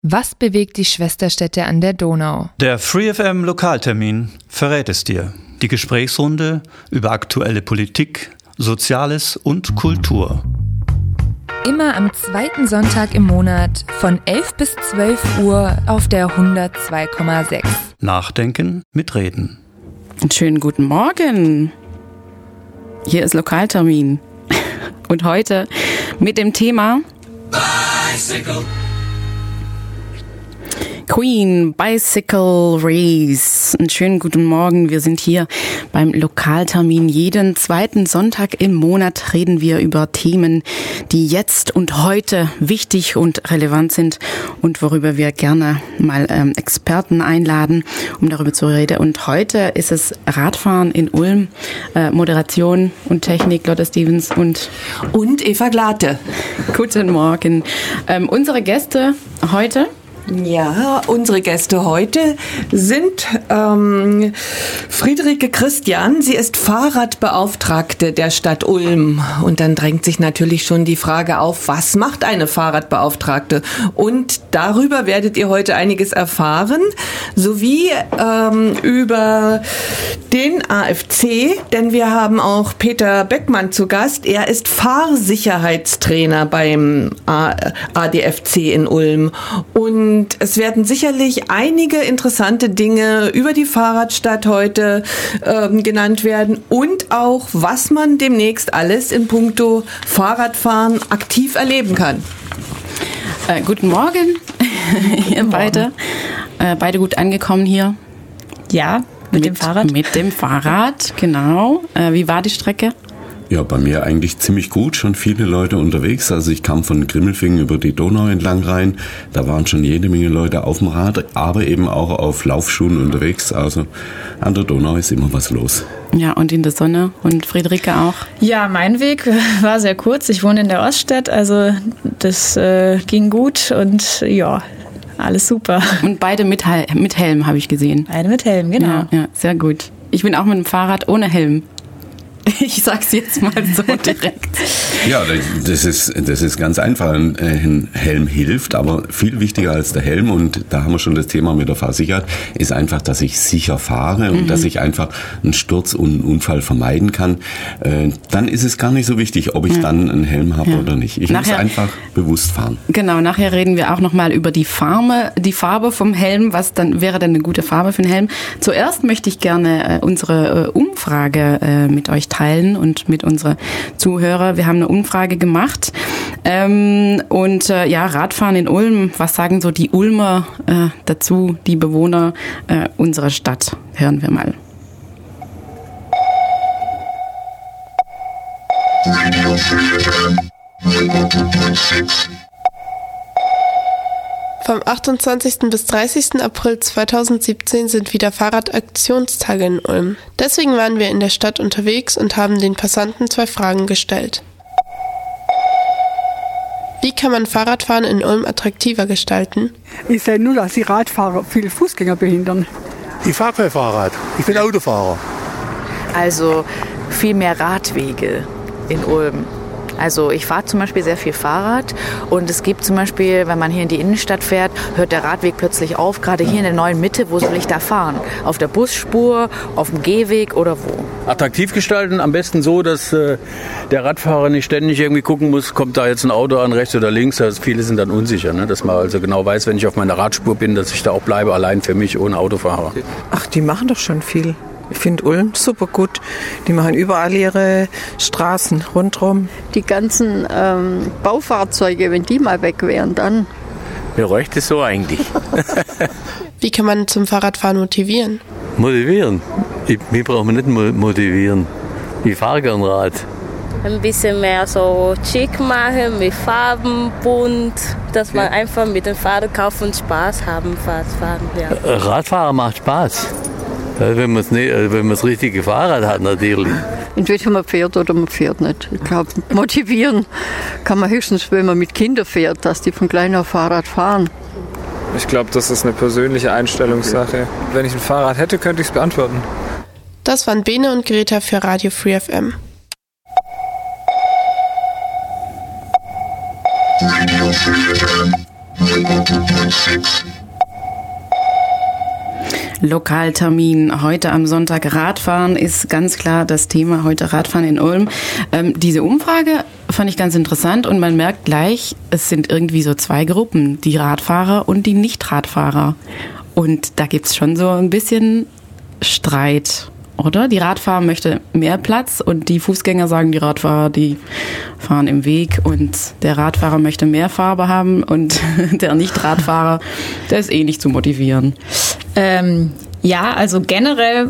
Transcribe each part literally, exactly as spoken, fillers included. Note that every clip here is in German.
Was bewegt die Schwesterstädte an der Donau? Der Free F M Lokaltermin verrät es dir. Die Gesprächsrunde über aktuelle Politik, Soziales und Kultur. Immer am zweiten Sonntag im Monat von elf bis zwölf Uhr auf der hundertzwei Komma sechs. Nachdenken mit Reden. Einen schönen guten Morgen. Hier ist Lokaltermin. Und heute mit dem Thema Bicycle. Queen Bicycle Race. Einen schönen guten Morgen. Wir sind hier beim Lokaltermin. Jeden zweiten Sonntag im Monat reden wir über Themen, die jetzt und heute wichtig und relevant sind und worüber wir gerne mal ähm, Experten einladen, um darüber zu reden. Und heute ist es Radfahren in Ulm. Äh, Moderation und Technik Lotte Stevens und und Eva Glate. Guten Morgen. Ähm, unsere Gäste heute. Ja, unsere Gäste heute sind ähm, Friederike Christian. Sie ist Fahrradbeauftragte der Stadt Ulm. Und dann drängt sich natürlich schon die Frage auf, was macht eine Fahrradbeauftragte? Und darüber werdet ihr heute einiges erfahren, sowie ähm, über den A F C, denn wir haben auch Peter Beckmann zu Gast. Er ist Fahrsicherheitstrainer beim A D F C in Ulm. Und Und es werden sicherlich einige interessante Dinge über die Fahrradstadt heute ähm, genannt werden und auch, was man demnächst alles in puncto Fahrradfahren aktiv erleben kann. Äh, guten Morgen, ihr beide. Äh, beide gut angekommen hier? Ja, mit, mit dem Fahrrad. Mit dem Fahrrad, genau. Äh, wie war die Strecke? Ja, bei mir eigentlich ziemlich gut, schon viele Leute unterwegs. Also ich kam von Grimmelfingen über die Donau entlang rein. Da waren schon jede Menge Leute auf dem Rad, aber eben auch auf Laufschuhen unterwegs. Also an der Donau ist immer was los. Ja, und in der Sonne. Und Friederike auch? Ja, mein Weg war sehr kurz. Ich wohne in der Oststadt, also das äh, ging gut und ja, alles super. Und beide mit, Hel- mit Helm, habe ich gesehen. Beide mit Helm, genau. Ja, ja, sehr gut. Ich bin auch mit dem Fahrrad ohne Helm. Ich sag's jetzt mal so direkt. Ja, das ist, das ist ganz einfach. Ein Helm hilft, aber viel wichtiger als der Helm, und da haben wir schon das Thema mit der Fahrsicherheit, ist einfach, dass ich sicher fahre und mhm. dass ich einfach einen Sturz und einen Unfall vermeiden kann. Dann ist es gar nicht so wichtig, ob ich ja. dann einen Helm habe ja. oder nicht. Ich nachher, muss einfach bewusst fahren. Genau, nachher reden wir auch nochmal über die Farbe, die Farbe vom Helm. Was dann wäre denn eine gute Farbe für einen Helm? Zuerst möchte ich gerne unsere Umfrage mit euch teilen und mit unseren Zuhörern. Wir haben eine Umfrage gemacht. Ähm, und äh, ja, Radfahren in Ulm, was sagen so die Ulmer äh, dazu, die Bewohner äh, unserer Stadt? Hören wir mal. Radio Free F M hundertzwei Komma sechs. Vom achtundzwanzigsten bis dreißigsten April zweitausendsiebzehn sind wieder Fahrradaktionstage in Ulm. Deswegen waren wir in der Stadt unterwegs und haben den Passanten zwei Fragen gestellt. Wie kann man Fahrradfahren in Ulm attraktiver gestalten? Ich sehe nur, dass die Radfahrer viele Fußgänger behindern. Ich fahre kein Fahrrad, ich bin Autofahrer. Also viel mehr Radwege in Ulm. Also ich fahre zum Beispiel sehr viel Fahrrad, und es gibt zum Beispiel, wenn man hier in die Innenstadt fährt, hört der Radweg plötzlich auf, gerade hier in der neuen Mitte. Wo soll ich da fahren? Auf der Busspur, auf dem Gehweg oder wo? Attraktiv gestalten, am besten so, dass äh, der Radfahrer nicht ständig irgendwie gucken muss, kommt da jetzt ein Auto an, rechts oder links. Also viele sind dann unsicher, ne? Dass man also genau weiß, wenn ich auf meiner Radspur bin, dass ich da auch bleibe, allein für mich, ohne Autofahrer. Ach, die machen doch schon viel. Ich finde Ulm super gut. Die machen überall ihre Straßen rundherum. Die ganzen ähm, Baufahrzeuge, wenn die mal weg wären, dann. Mir reicht es so eigentlich. Wie kann man zum Fahrradfahren motivieren? Motivieren? Ich, mich braucht man nicht motivieren. Ich fahre gern Rad. Ein bisschen mehr so schick machen, mit Farben, bunt, dass man einfach mit dem Fahrrad kaufen und Spaß haben, Fahrradfahren. Ja. Radfahren macht Spaß. Wenn man das richtige Fahrrad hat, natürlich. Entweder man fährt oder man fährt nicht. Ich glaube, motivieren kann man höchstens, wenn man mit Kindern fährt, dass die von klein auf Fahrrad fahren. Ich glaube, das ist eine persönliche Einstellungssache. Wenn ich ein Fahrrad hätte, könnte ich es beantworten. Das waren Bene und Greta für Radio Free F M. Radio Free F M Lokaltermin heute am Sonntag. Radfahren ist ganz klar das Thema. Heute Radfahren in Ulm. Ähm, diese Umfrage fand ich ganz interessant und man merkt gleich, es sind irgendwie so zwei Gruppen, die Radfahrer und die Nicht-Radfahrer. Und da gibt's schon so ein bisschen Streit, oder? Die Radfahrer möchten mehr Platz und die Fußgänger sagen, die Radfahrer, die fahren im Weg und der Radfahrer möchte mehr Farbe haben und der Nicht-Radfahrer, der ist eh nicht zu motivieren. Ähm, ja, also generell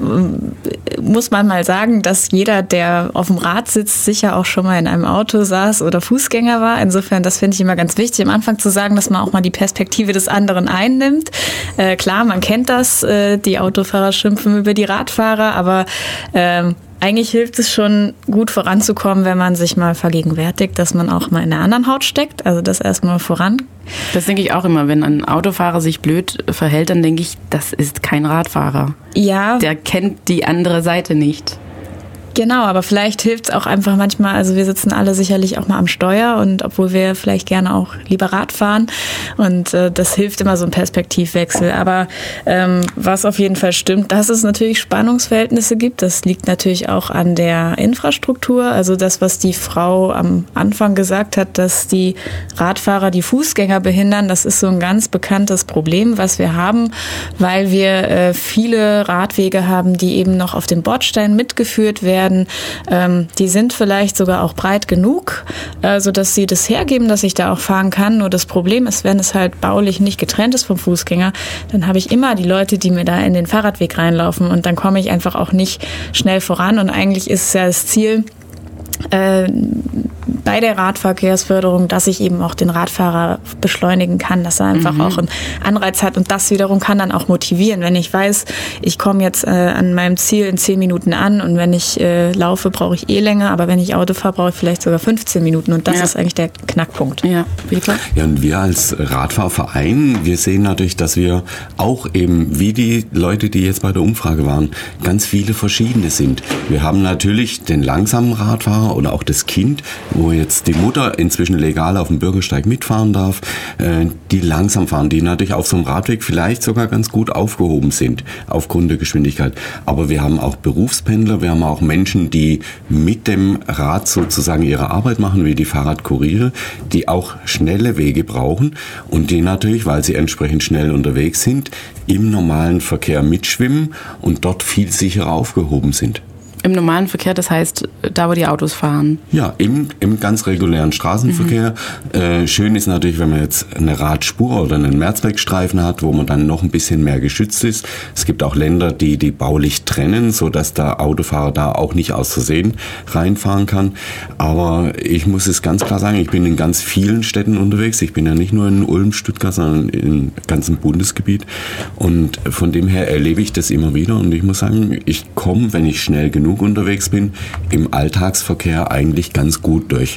muss man mal sagen, dass jeder, der auf dem Rad sitzt, sicher auch schon mal in einem Auto saß oder Fußgänger war. Insofern, das finde ich immer ganz wichtig, am Anfang zu sagen, dass man auch mal die Perspektive des anderen einnimmt. Äh, klar, man kennt das, äh, die Autofahrer schimpfen über die Radfahrer, aber ähm, eigentlich hilft es schon, gut voranzukommen, wenn man sich mal vergegenwärtigt, dass man auch mal in der anderen Haut steckt. Also das erstmal voran. Das denke ich auch immer, wenn ein Autofahrer sich blöd verhält, dann denke ich, das ist kein Radfahrer. Ja. Der kennt die andere Seite nicht. Genau, aber vielleicht hilft es auch einfach manchmal, also wir sitzen alle sicherlich auch mal am Steuer und obwohl wir vielleicht gerne auch lieber Rad fahren und äh, das hilft immer so ein Perspektivwechsel. Aber ähm, was auf jeden Fall stimmt, dass es natürlich Spannungsverhältnisse gibt, das liegt natürlich auch an der Infrastruktur, also das, was die Frau am Anfang gesagt hat, dass die Radfahrer die Fußgänger behindern, das ist so ein ganz bekanntes Problem, was wir haben, weil wir äh, viele Radwege haben, die eben noch auf dem Bordstein mitgeführt werden. Ähm, die sind vielleicht sogar auch breit genug, äh, sodass sie das hergeben, dass ich da auch fahren kann. Nur das Problem ist, wenn es halt baulich nicht getrennt ist vom Fußgänger, dann habe ich immer die Leute, die mir da in den Fahrradweg reinlaufen und dann komme ich einfach auch nicht schnell voran. Und eigentlich ist es ja das Ziel, äh, bei der Radverkehrsförderung, dass ich eben auch den Radfahrer beschleunigen kann, dass er einfach mhm. auch einen Anreiz hat und das wiederum kann dann auch motivieren. Wenn ich weiß, ich komme jetzt äh, an meinem Ziel in zehn Minuten an und wenn ich äh, laufe, brauche ich eh länger, aber wenn ich Auto fahre, brauche ich vielleicht sogar fünfzehn Minuten und das ja. ist eigentlich der Knackpunkt. Ja, Peter? Ja, und wir als Radfahrverein, wir sehen natürlich, dass wir auch eben, wie die Leute, die jetzt bei der Umfrage waren, ganz viele verschiedene sind. Wir haben natürlich den langsamen Radfahrer oder auch das Kind, wo jetzt die Mutter inzwischen legal auf dem Bürgersteig mitfahren darf, äh, die langsam fahren, die natürlich auf so einem Radweg vielleicht sogar ganz gut aufgehoben sind, aufgrund der Geschwindigkeit. Aber wir haben auch Berufspendler, wir haben auch Menschen, die mit dem Rad sozusagen ihre Arbeit machen, wie die Fahrradkuriere, die auch schnelle Wege brauchen und die natürlich, weil sie entsprechend schnell unterwegs sind, im normalen Verkehr mitschwimmen und dort viel sicherer aufgehoben sind. Im normalen Verkehr, das heißt, da wo die Autos fahren? Ja, im, im ganz regulären Straßenverkehr. Mhm. Äh, schön ist natürlich, wenn man jetzt eine Radspur oder einen Mehrzweckstreifen hat, wo man dann noch ein bisschen mehr geschützt ist. Es gibt auch Länder, die die baulich trennen, sodass der Autofahrer da auch nicht aus Versehen reinfahren kann. Aber ich muss es ganz klar sagen, ich bin in ganz vielen Städten unterwegs. Ich bin ja nicht nur in Ulm, Stuttgart, sondern im ganzen Bundesgebiet. Und von dem her erlebe ich das immer wieder. Und ich muss sagen, ich komme, wenn ich schnell genug unterwegs bin, im Alltagsverkehr eigentlich ganz gut durch.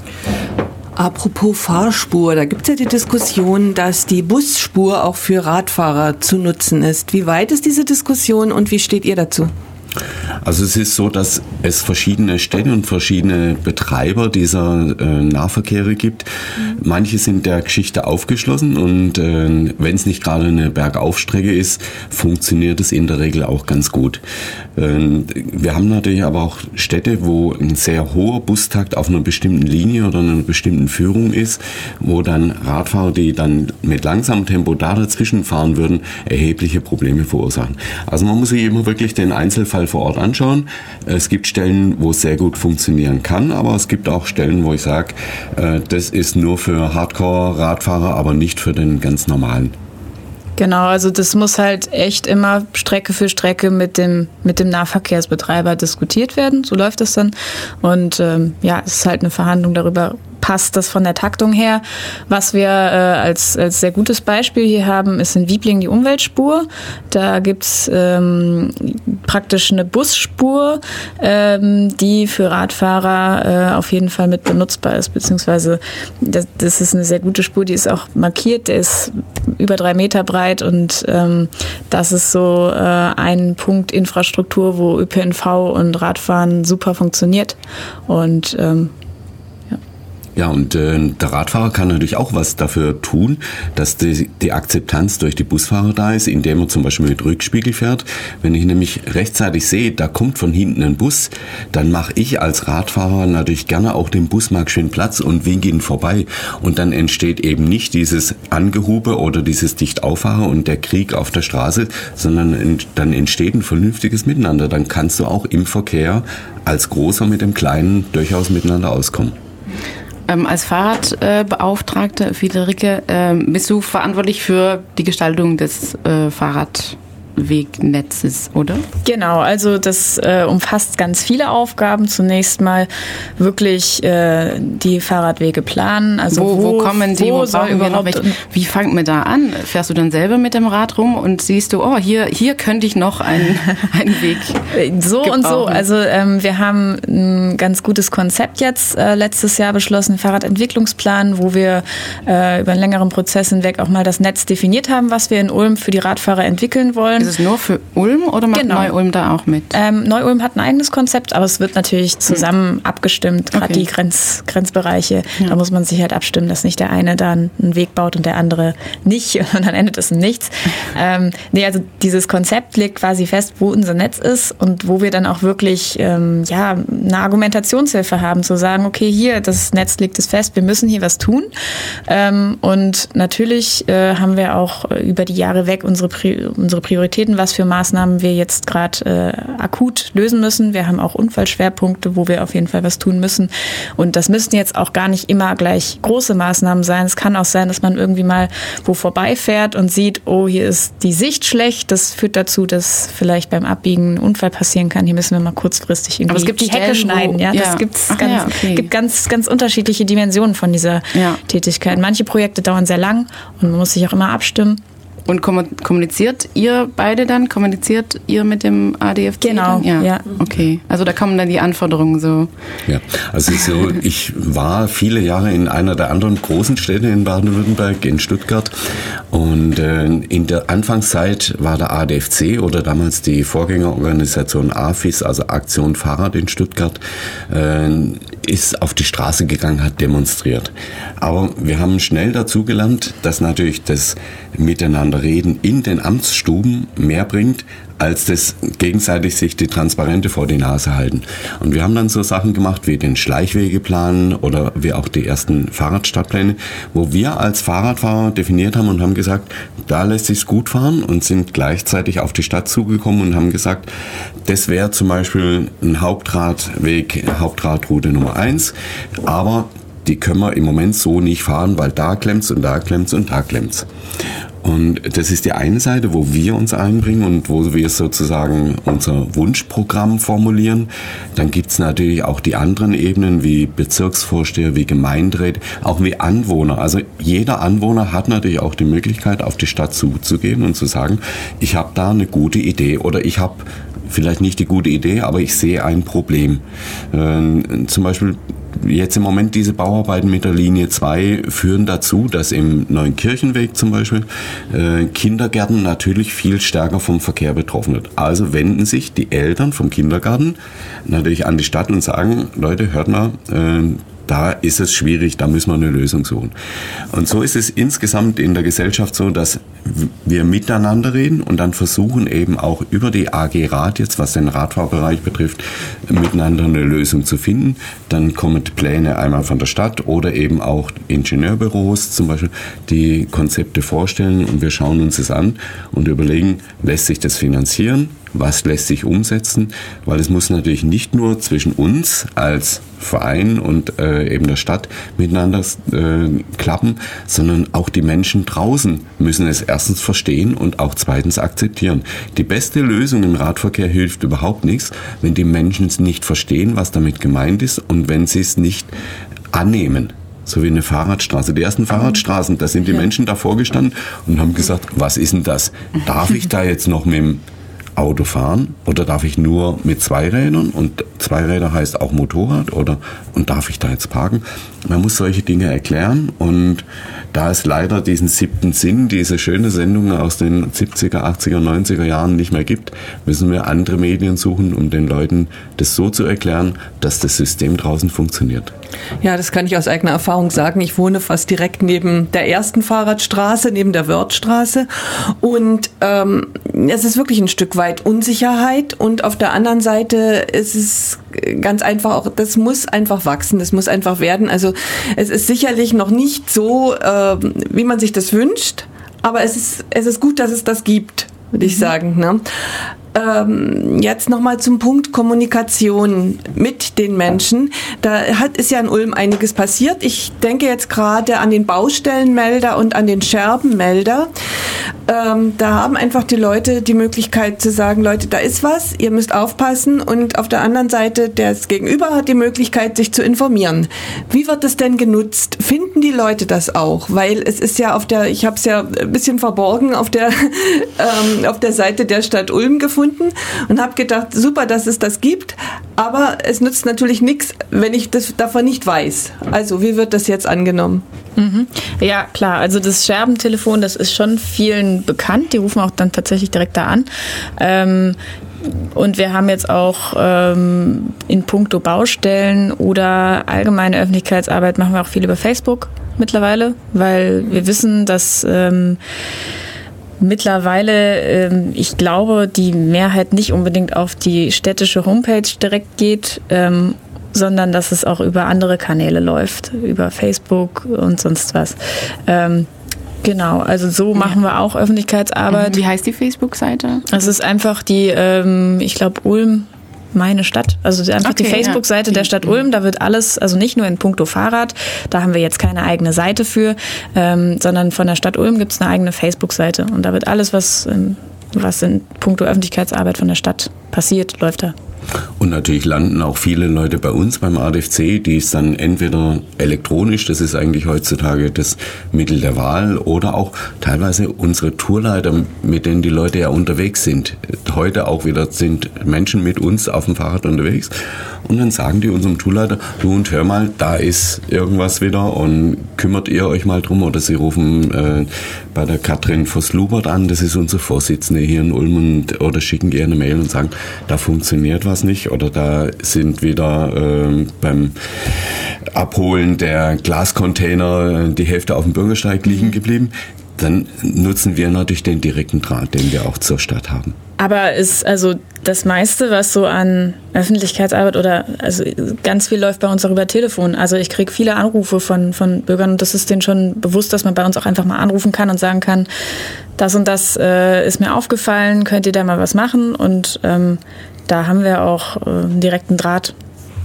Apropos Fahrspur, da gibt es ja die Diskussion, dass die Busspur auch für Radfahrer zu nutzen ist. Wie weit ist diese Diskussion und wie steht ihr dazu? Also es ist so, dass es verschiedene Städte und verschiedene Betreiber dieser äh, Nahverkehre gibt. Mhm. Manche sind der Geschichte aufgeschlossen und äh, wenn es nicht gerade eine Bergaufstrecke ist, funktioniert es in der Regel auch ganz gut. Ähm, wir haben natürlich aber auch Städte, wo ein sehr hoher Bustakt auf einer bestimmten Linie oder einer bestimmten Führung ist, wo dann Radfahrer, die dann mit langsamem Tempo da dazwischen fahren würden, erhebliche Probleme verursachen. Also man muss sich immer wirklich den Einzelfall vor Ort anschauen. Es gibt Stellen, wo es sehr gut funktionieren kann, aber es gibt auch Stellen, wo ich sage, äh, das ist nur für Hardcore-Radfahrer, aber nicht für den ganz normalen. Genau, also das muss halt echt immer Strecke für Strecke mit dem mit dem Nahverkehrsbetreiber diskutiert werden. So läuft das dann. Und ähm, ja, es ist halt eine Verhandlung darüber, passt das von der Taktung her. Was wir äh, als, als sehr gutes Beispiel hier haben, ist in Wiblingen die Umweltspur. Da gibt's ähm, praktisch eine Busspur, ähm, die für Radfahrer äh, auf jeden Fall mit benutzbar ist, beziehungsweise das, das ist eine sehr gute Spur, die ist auch markiert, der ist über drei Meter breit und ähm, das ist so äh, ein Punkt Infrastruktur, wo ÖPNV und Radfahren super funktioniert und ähm, Ja, und äh, der Radfahrer kann natürlich auch was dafür tun, dass die, die Akzeptanz durch die Busfahrer da ist, indem er zum Beispiel mit Rückspiegel fährt. Wenn ich nämlich rechtzeitig sehe, da kommt von hinten ein Bus, dann mache ich als Radfahrer natürlich gerne auch dem Bus mal schön Platz und winke ihn vorbei. Und dann entsteht eben nicht dieses Angehube oder dieses Dichtauffahren und der Krieg auf der Straße, sondern ent, dann entsteht ein vernünftiges Miteinander. Dann kannst du auch im Verkehr als Großer mit dem Kleinen durchaus miteinander auskommen. Ähm, als Fahrradbeauftragte, äh, Friederike, äh, bist du verantwortlich für die Gestaltung des äh, Fahrrad Wegnetzes, oder? Genau, also das äh, umfasst ganz viele Aufgaben. Zunächst mal wirklich äh, die Fahrradwege planen. Also wo, wo, wo kommen die? Wo, wo soll überhaupt? Noch, wie fangen wir da an? Fährst du dann selber mit dem Rad rum und siehst du, oh, hier, hier könnte ich noch einen, einen Weg so gebrauchen. Und so. Also ähm, wir haben ein ganz gutes Konzept jetzt äh, letztes Jahr beschlossen, Fahrradentwicklungsplan, wo wir äh, über einen längeren Prozess hinweg auch mal das Netz definiert haben, was wir in Ulm für die Radfahrer entwickeln wollen. Ist es nur für Ulm oder macht genau. Neu-Ulm da auch mit? Ähm, Neu-Ulm hat ein eigenes Konzept, aber es wird natürlich zusammen hm. abgestimmt, gerade okay. die Grenz, Grenzbereiche. Ja. Da muss man sich halt abstimmen, dass nicht der eine da einen Weg baut und der andere nicht und dann endet es in nichts. ähm, nee, also dieses Konzept legt quasi fest, wo unser Netz ist und wo wir dann auch wirklich ähm, ja, eine Argumentationshilfe haben, zu sagen, okay, hier, das Netz legt es fest, wir müssen hier was tun. Ähm, und natürlich äh, haben wir auch über die Jahre weg unsere, Pri- unsere Prioritäten, was für Maßnahmen wir jetzt gerade äh, akut lösen müssen. Wir haben auch Unfallschwerpunkte, wo wir auf jeden Fall was tun müssen. Und das müssen jetzt auch gar nicht immer gleich große Maßnahmen sein. Es kann auch sein, dass man irgendwie mal wo vorbeifährt und sieht, oh, hier ist die Sicht schlecht. Das führt dazu, dass vielleicht beim Abbiegen ein Unfall passieren kann. Hier müssen wir mal kurzfristig irgendwie Aber es gibt die Stellen, Hecke schneiden. Ja, ja. das gibt's Ach, ganz, ja, okay. gibt ganz, ganz unterschiedliche Dimensionen von dieser ja. Tätigkeit. Manche Projekte dauern sehr lang und man muss sich auch immer abstimmen. Und kommuniziert ihr beide dann? Kommuniziert ihr mit dem A D F C? Genau, ja. ja. Okay, also da kommen dann die Anforderungen so. Ja, also so, ich war viele Jahre in einer der anderen großen Städte in Baden-Württemberg, in Stuttgart. Und äh, in der Anfangszeit war der A D F C oder damals die Vorgängerorganisation A F I S, also Aktion Fahrrad in Stuttgart, äh, ist auf die Straße gegangen, hat demonstriert. Aber wir haben schnell dazugelernt, dass natürlich das Miteinander reden in den Amtsstuben mehr bringt, als das gegenseitig sich die Transparente vor die Nase halten. Und wir haben dann so Sachen gemacht wie den Schleichwegeplan oder wie auch die ersten Fahrradstadtpläne, wo wir als Fahrradfahrer definiert haben und haben gesagt, da lässt sich's gut fahren und sind gleichzeitig auf die Stadt zugekommen und haben gesagt, das wäre zum Beispiel ein Hauptradweg, Hauptradroute Nummer eins, aber die können wir im Moment so nicht fahren, weil da klemmt's und da klemmt's und da klemmt's. Und das ist die eine Seite, wo wir uns einbringen und wo wir sozusagen unser Wunschprogramm formulieren. Dann gibt's natürlich auch die anderen Ebenen wie Bezirksvorsteher, wie Gemeinderäte, auch wie Anwohner. Also jeder Anwohner hat natürlich auch die Möglichkeit, auf die Stadt zuzugehen und zu sagen, ich habe da eine gute Idee oder ich habe vielleicht nicht die gute Idee, aber ich sehe ein Problem. Äh, zum Beispiel jetzt im Moment diese Bauarbeiten mit der Linie zwei führen dazu, dass im Neunkirchenweg zum Beispiel äh, Kindergärten natürlich viel stärker vom Verkehr betroffen sind. Also wenden sich die Eltern vom Kindergarten natürlich an die Stadt und sagen, Leute, hört mal, äh, da ist es schwierig, da müssen wir eine Lösung suchen. Und so ist es insgesamt in der Gesellschaft so, dass wir miteinander reden und dann versuchen eben auch über die A G Rad jetzt, was den Radfahrbereich betrifft, miteinander eine Lösung zu finden. Dann kommen Pläne einmal von der Stadt oder eben auch Ingenieurbüros zum Beispiel, die Konzepte vorstellen und wir schauen uns das an und überlegen, lässt sich das finanzieren? Was lässt sich umsetzen? Weil es muss natürlich nicht nur zwischen uns als Verein und äh, eben der Stadt miteinander äh, klappen, sondern auch die Menschen draußen müssen es erstens verstehen und auch zweitens akzeptieren. Die beste Lösung im Radverkehr hilft überhaupt nichts, wenn die Menschen es nicht verstehen, was damit gemeint ist und wenn sie es nicht annehmen. So wie eine Fahrradstraße. Die ersten Fahrradstraßen, da sind die Menschen davor gestanden und haben gesagt, was ist denn das? Darf ich da jetzt noch mit dem Auto fahren oder darf ich nur mit zwei Rädern und zwei Räder heißt auch Motorrad oder und darf ich da jetzt parken? man muss solche Dinge erklären und da es leider diesen siebten Sinn, diese schöne Sendung aus den siebziger, achtziger, neunziger Jahren nicht mehr gibt, müssen wir andere Medien suchen, um den Leuten das so zu erklären, dass das System draußen funktioniert. Ja, das kann ich aus eigener Erfahrung sagen. Ich wohne fast direkt neben der ersten Fahrradstraße, neben der Wörthstraße. Und ähm, es ist wirklich ein Stück weit Unsicherheit. Und auf der anderen Seite ist es ganz einfach auch, das muss einfach wachsen, das muss einfach werden. Also es ist sicherlich noch nicht so, äh, wie man sich das wünscht. Aber es ist, es ist gut, dass es das gibt, würde ich sagen, ne? Ähm, jetzt nochmal zum Punkt Kommunikation mit den Menschen. Da hat, ist ja in Ulm einiges passiert. Ich denke jetzt gerade an den Baustellenmelder und an den Scherbenmelder. Ähm, da haben einfach die Leute die Möglichkeit zu sagen, Leute, da ist was, ihr müsst aufpassen. Und auf der anderen Seite, das Gegenüber hat die Möglichkeit, sich zu informieren. Wie wird das denn genutzt? Finden die Leute das auch? Weil es ist ja auf der, ich habe es ja ein bisschen verborgen, auf der, ähm, auf der Seite der Stadt Ulm gefunden. Und habe gedacht, super, dass es das gibt, aber es nützt natürlich nichts, wenn ich das davon nicht weiß. Also wie wird das jetzt angenommen? Mhm. Ja, klar, also das Scherbentelefon, das ist schon vielen bekannt, die rufen auch dann tatsächlich direkt da an. Ähm, und wir haben jetzt auch ähm, in puncto Baustellen oder allgemeine Öffentlichkeitsarbeit machen wir auch viel über Facebook mittlerweile, weil wir wissen, dass ähm, mittlerweile, ähm, ich glaube, die Mehrheit nicht unbedingt auf die städtische Homepage direkt geht, ähm, sondern dass es auch über andere Kanäle läuft, über Facebook und sonst was. Ähm, genau, also so machen wir auch Öffentlichkeitsarbeit. Wie heißt die Facebook-Seite? Es ist einfach die, ähm, ich glaube, Ulm Meine Stadt, also einfach okay, die Facebook-Seite ja. der Stadt Ulm, da wird alles, also nicht nur in puncto Fahrrad, da haben wir jetzt keine eigene Seite für, ähm, sondern von der Stadt Ulm gibt es eine eigene Facebook-Seite und da wird alles, was, ähm, was in puncto Öffentlichkeitsarbeit von der Stadt passiert, läuft da. Und natürlich landen auch viele Leute bei uns beim A D F C, die es dann entweder elektronisch, das ist eigentlich heutzutage das Mittel der Wahl, oder auch teilweise unsere Tourleiter, mit denen die Leute ja unterwegs sind. Heute auch wieder sind Menschen mit uns auf dem Fahrrad unterwegs und dann sagen die unserem Tourleiter, du und hör mal, da ist irgendwas wieder und kümmert ihr euch mal drum, oder sie rufen äh, bei der Katrin Voss-Lubert an, das ist unsere Vorsitzende hier in Ulm, und, oder schicken ihr eine Mail und sagen, da funktioniert was nicht, oder da sind wieder äh, beim Abholen der Glascontainer die Hälfte auf dem Bürgersteig liegen geblieben. Dann nutzen wir natürlich den direkten Draht, den wir auch zur Stadt haben. Aber ist also das meiste, was so an Öffentlichkeitsarbeit oder also ganz viel läuft bei uns auch über Telefon. Also ich kriege viele Anrufe von, von Bürgern und das ist denen schon bewusst, dass man bei uns auch einfach mal anrufen kann und sagen kann, das und das äh, ist mir aufgefallen, könnt ihr da mal was machen? Und ähm, da haben wir auch äh, einen direkten Draht.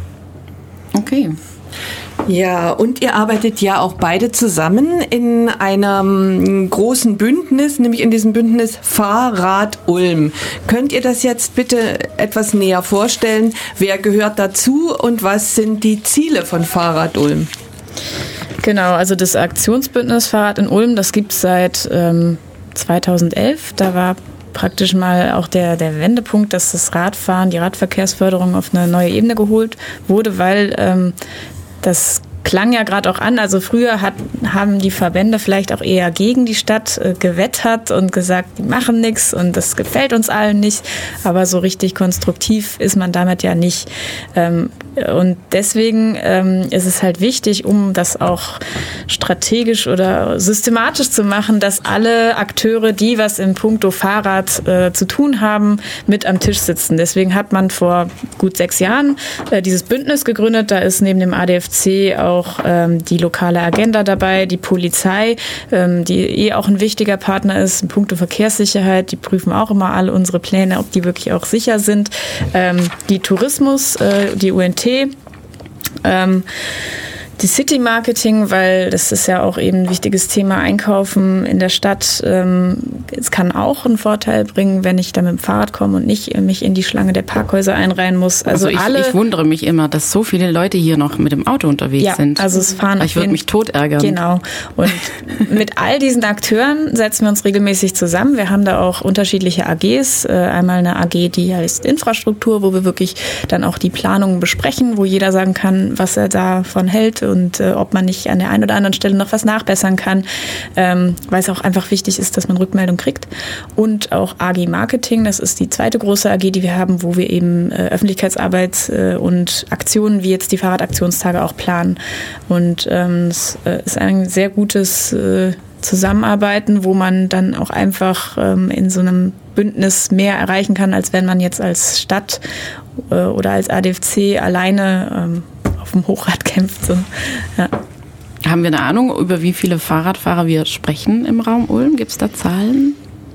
Okay. Ja, und ihr arbeitet ja auch beide zusammen in einem großen Bündnis, nämlich in diesem Bündnis Fahrrad Ulm. Könnt ihr das jetzt bitte etwas näher vorstellen? Wer gehört dazu und was sind die Ziele von Fahrrad Ulm? Genau, also das Aktionsbündnis Fahrrad in Ulm, das gibt es seit ähm, zweitausendelf. Da war praktisch mal auch der, der Wendepunkt, dass das Radfahren, die Radverkehrsförderung auf eine neue Ebene geholt wurde, weil ähm, das klang ja gerade auch an, also früher hat, haben die Verbände vielleicht auch eher gegen die Stadt äh, gewettert und gesagt, die machen nichts und das gefällt uns allen nicht, aber so richtig konstruktiv ist man damit ja nicht. Ähm, und deswegen ähm, ist es halt wichtig, um das auch strategisch oder systematisch zu machen, dass alle Akteure, die was im Puncto Fahrrad äh, zu tun haben, mit am Tisch sitzen. Deswegen hat man vor gut sechs Jahren äh, dieses Bündnis gegründet. Da ist neben dem A D F C auch ähm, die lokale Agenda dabei, die Polizei, ähm, die eh auch ein wichtiger Partner ist in puncto Verkehrssicherheit. Die prüfen auch immer alle unsere Pläne, ob die wirklich auch sicher sind. Ähm, die Tourismus, äh, die U N T, ähm, die City Marketing, weil das ist ja auch eben ein wichtiges Thema, Einkaufen in der Stadt. Ähm, es kann auch einen Vorteil bringen, wenn ich da mit dem Fahrrad komme und nicht mich in die Schlange der Parkhäuser einreihen muss. Also, also ich, alle, ich wundere mich immer, dass so viele Leute hier noch mit dem Auto unterwegs ja, sind. Also es fahren ich würde mich tot ärgern. Genau. Und mit all diesen Akteuren setzen wir uns regelmäßig zusammen. Wir haben da auch unterschiedliche A Gs. Einmal eine A G, die heißt Infrastruktur, wo wir wirklich dann auch die Planungen besprechen, wo jeder sagen kann, was er davon hält, und äh, ob man nicht an der einen oder anderen Stelle noch was nachbessern kann, ähm, weil es auch einfach wichtig ist, dass man Rückmeldung kriegt. Und auch A G Marketing, das ist die zweite große A G, die wir haben, wo wir eben äh, Öffentlichkeitsarbeit äh, und Aktionen wie jetzt die Fahrradaktionstage auch planen. Und ähm, es äh, ist ein sehr gutes äh, Zusammenarbeiten, wo man dann auch einfach ähm, in so einem Bündnis mehr erreichen kann, als wenn man jetzt als Stadt äh, oder als A D F C alleine ähm, auf dem Hochrad kämpft. So. Ja. Haben wir eine Ahnung, über wie viele Fahrradfahrer wir sprechen im Raum Ulm? Gibt es da Zahlen?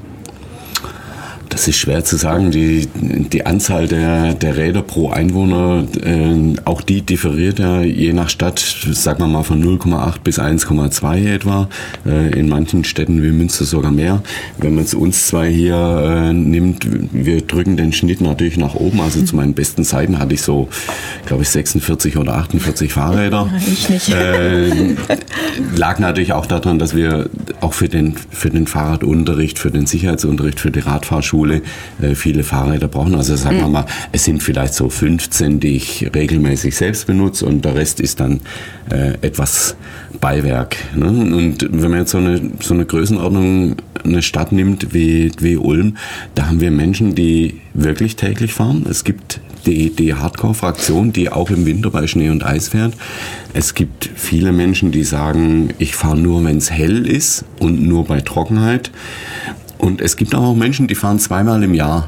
Das ist schwer zu sagen. Die, die Anzahl der, der Räder pro Einwohner, äh, auch die differiert ja je nach Stadt, sagen wir mal von null Komma acht bis eins Komma zwei etwa. Äh, in manchen Städten wie Münster sogar mehr. Wenn man es uns zwei hier äh, nimmt, wir drücken den Schnitt natürlich nach oben. Also mhm. zu meinen besten Zeiten hatte ich so, glaube ich, sechsundvierzig oder achtundvierzig Fahrräder. Ich nicht. Äh, lag natürlich auch daran, dass wir auch für den, für den Fahrradunterricht, für den Sicherheitsunterricht, für die Radfahrschule viele Fahrräder brauchen. Also sagen wir mal, es sind vielleicht so fünfzehn, die ich regelmäßig selbst benutze und der Rest ist dann äh, etwas Beiwerk. Ne? Und wenn man jetzt so eine, so eine Größenordnung, eine Stadt nimmt wie, wie Ulm, da haben wir Menschen, die wirklich täglich fahren. Es gibt die, die Hardcore-Fraktion, die auch im Winter bei Schnee und Eis fährt. Es gibt viele Menschen, die sagen, ich fahre nur, wenn es hell ist und nur bei Trockenheit. Und es gibt auch Menschen, die fahren zweimal im Jahr.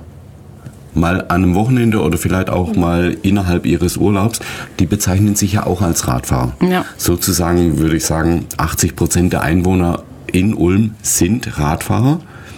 Mal an einem Wochenende oder vielleicht auch mal innerhalb ihres Urlaubs. Die bezeichnen sich ja auch als Radfahrer. Ja. Sozusagen würde ich sagen, achtzig Prozent der Einwohner in Ulm sind Radfahrer.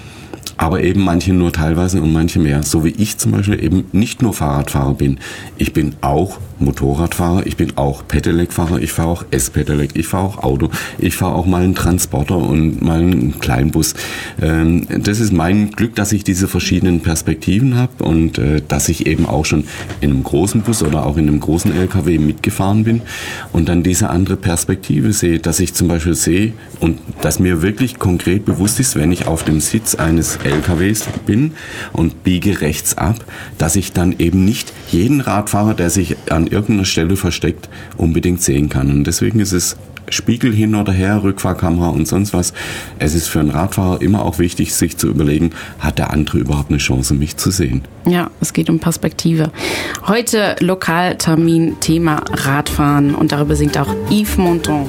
Aber eben manche nur teilweise und manche mehr. So wie ich zum Beispiel eben nicht nur Fahrradfahrer bin. Ich bin auch Motorradfahrer, ich bin auch Pedelec-Fahrer, ich fahre auch S-Pedelec, ich fahre auch Auto, ich fahre auch mal einen Transporter und mal einen Kleinbus. Ähm, das ist mein Glück, dass ich diese verschiedenen Perspektiven habe und äh, dass ich eben auch schon in einem großen Bus oder auch in einem großen L K W mitgefahren bin und dann diese andere Perspektive sehe, dass ich zum Beispiel sehe und dass mir wirklich konkret bewusst ist, wenn ich auf dem Sitz eines L K Ws bin und biege rechts ab, dass ich dann eben nicht jeden Radfahrer, der sich an irgendeiner Stelle versteckt, unbedingt sehen kann. Und deswegen ist es Spiegel hin oder her, Rückfahrkamera und sonst was. Es ist für einen Radfahrer immer auch wichtig, sich zu überlegen, hat der andere überhaupt eine Chance, mich zu sehen? Ja, es geht um Perspektive. Heute Lokaltermin, Thema Radfahren und darüber singt auch Yves Montand.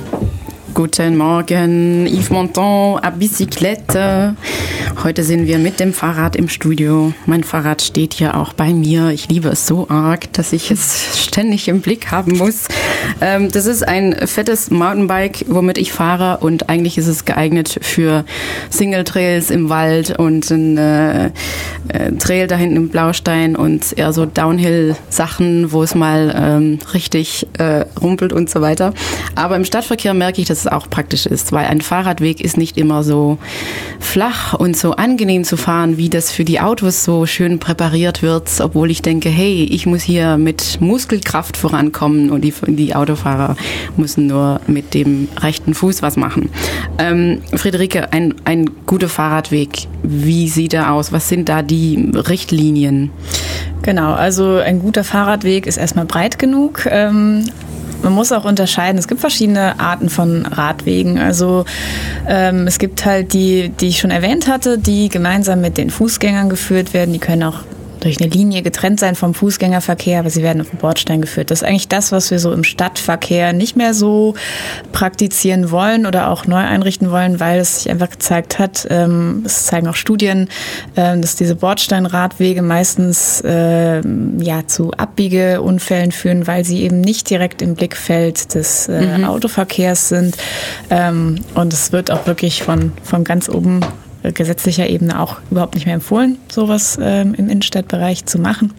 Guten Morgen, Yves Montand à Bicyclette. Heute sind wir mit dem Fahrrad im Studio. Mein Fahrrad steht hier auch bei mir. Ich liebe es so arg, dass ich es ständig im Blick haben muss. Ähm, das ist ein fettes Mountainbike, womit ich fahre und eigentlich ist es geeignet für Single-Trails im Wald und ein äh, Trail da hinten im Blaustein und eher so Downhill-Sachen, wo es mal ähm, richtig äh, rumpelt und so weiter. Aber im Stadtverkehr merke ich, dass es auch praktisch ist, weil ein Fahrradweg ist nicht immer so flach und so angenehm zu fahren, wie das für die Autos so schön präpariert wird, obwohl ich denke, hey, ich muss hier mit Muskelkraft vorankommen und die, die Autofahrer müssen nur mit dem rechten Fuß was machen. Ähm, Friederike, ein, ein guter Fahrradweg, wie sieht er aus? Was sind da die Richtlinien? Genau, also ein guter Fahrradweg ist erstmal breit genug. Ähm Man muss auch unterscheiden, es gibt verschiedene Arten von Radwegen. Also ähm, es gibt halt die, die ich schon erwähnt hatte, die gemeinsam mit den Fußgängern geführt werden. Die können auch durch eine Linie getrennt sein vom Fußgängerverkehr, aber sie werden auf dem Bordstein geführt. Das ist eigentlich das, was wir so im Stadtverkehr nicht mehr so praktizieren wollen oder auch neu einrichten wollen, weil es sich einfach gezeigt hat, ähm, es zeigen auch Studien, ähm, dass diese Bordsteinradwege meistens äh, ja, zu Abbiegeunfällen führen, weil sie eben nicht direkt im Blickfeld des äh, mhm. Autoverkehrs sind. Ähm, und es wird auch wirklich von, von ganz oben gesetzlicher Ebene auch überhaupt nicht mehr empfohlen, sowas ähm, im Innenstadtbereich zu machen.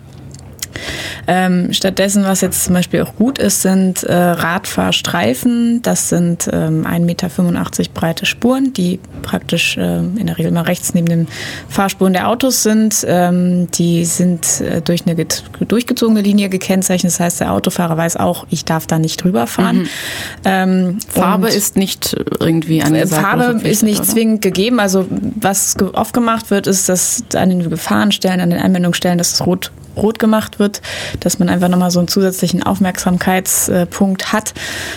Ähm, stattdessen, was jetzt zum Beispiel auch gut ist, sind äh, Radfahrstreifen. Das sind ähm, ein Meter fünfundachtzig breite Spuren, die praktisch äh, in der Regel mal rechts neben den Fahrspuren der Autos sind. Ähm, die sind äh, durch eine get- durchgezogene Linie gekennzeichnet. Das heißt, der Autofahrer weiß auch, ich darf da nicht drüber fahren. Mhm. Ähm, Farbe ist nicht irgendwie angesagt. Farbe ist nicht oder? zwingend gegeben. Also was oft gemacht wird, ist, dass an den Gefahrenstellen, an den Einblendungsstellen, dass es rot rot gemacht wird, dass man einfach nochmal so einen zusätzlichen Aufmerksamkeitspunkt hat.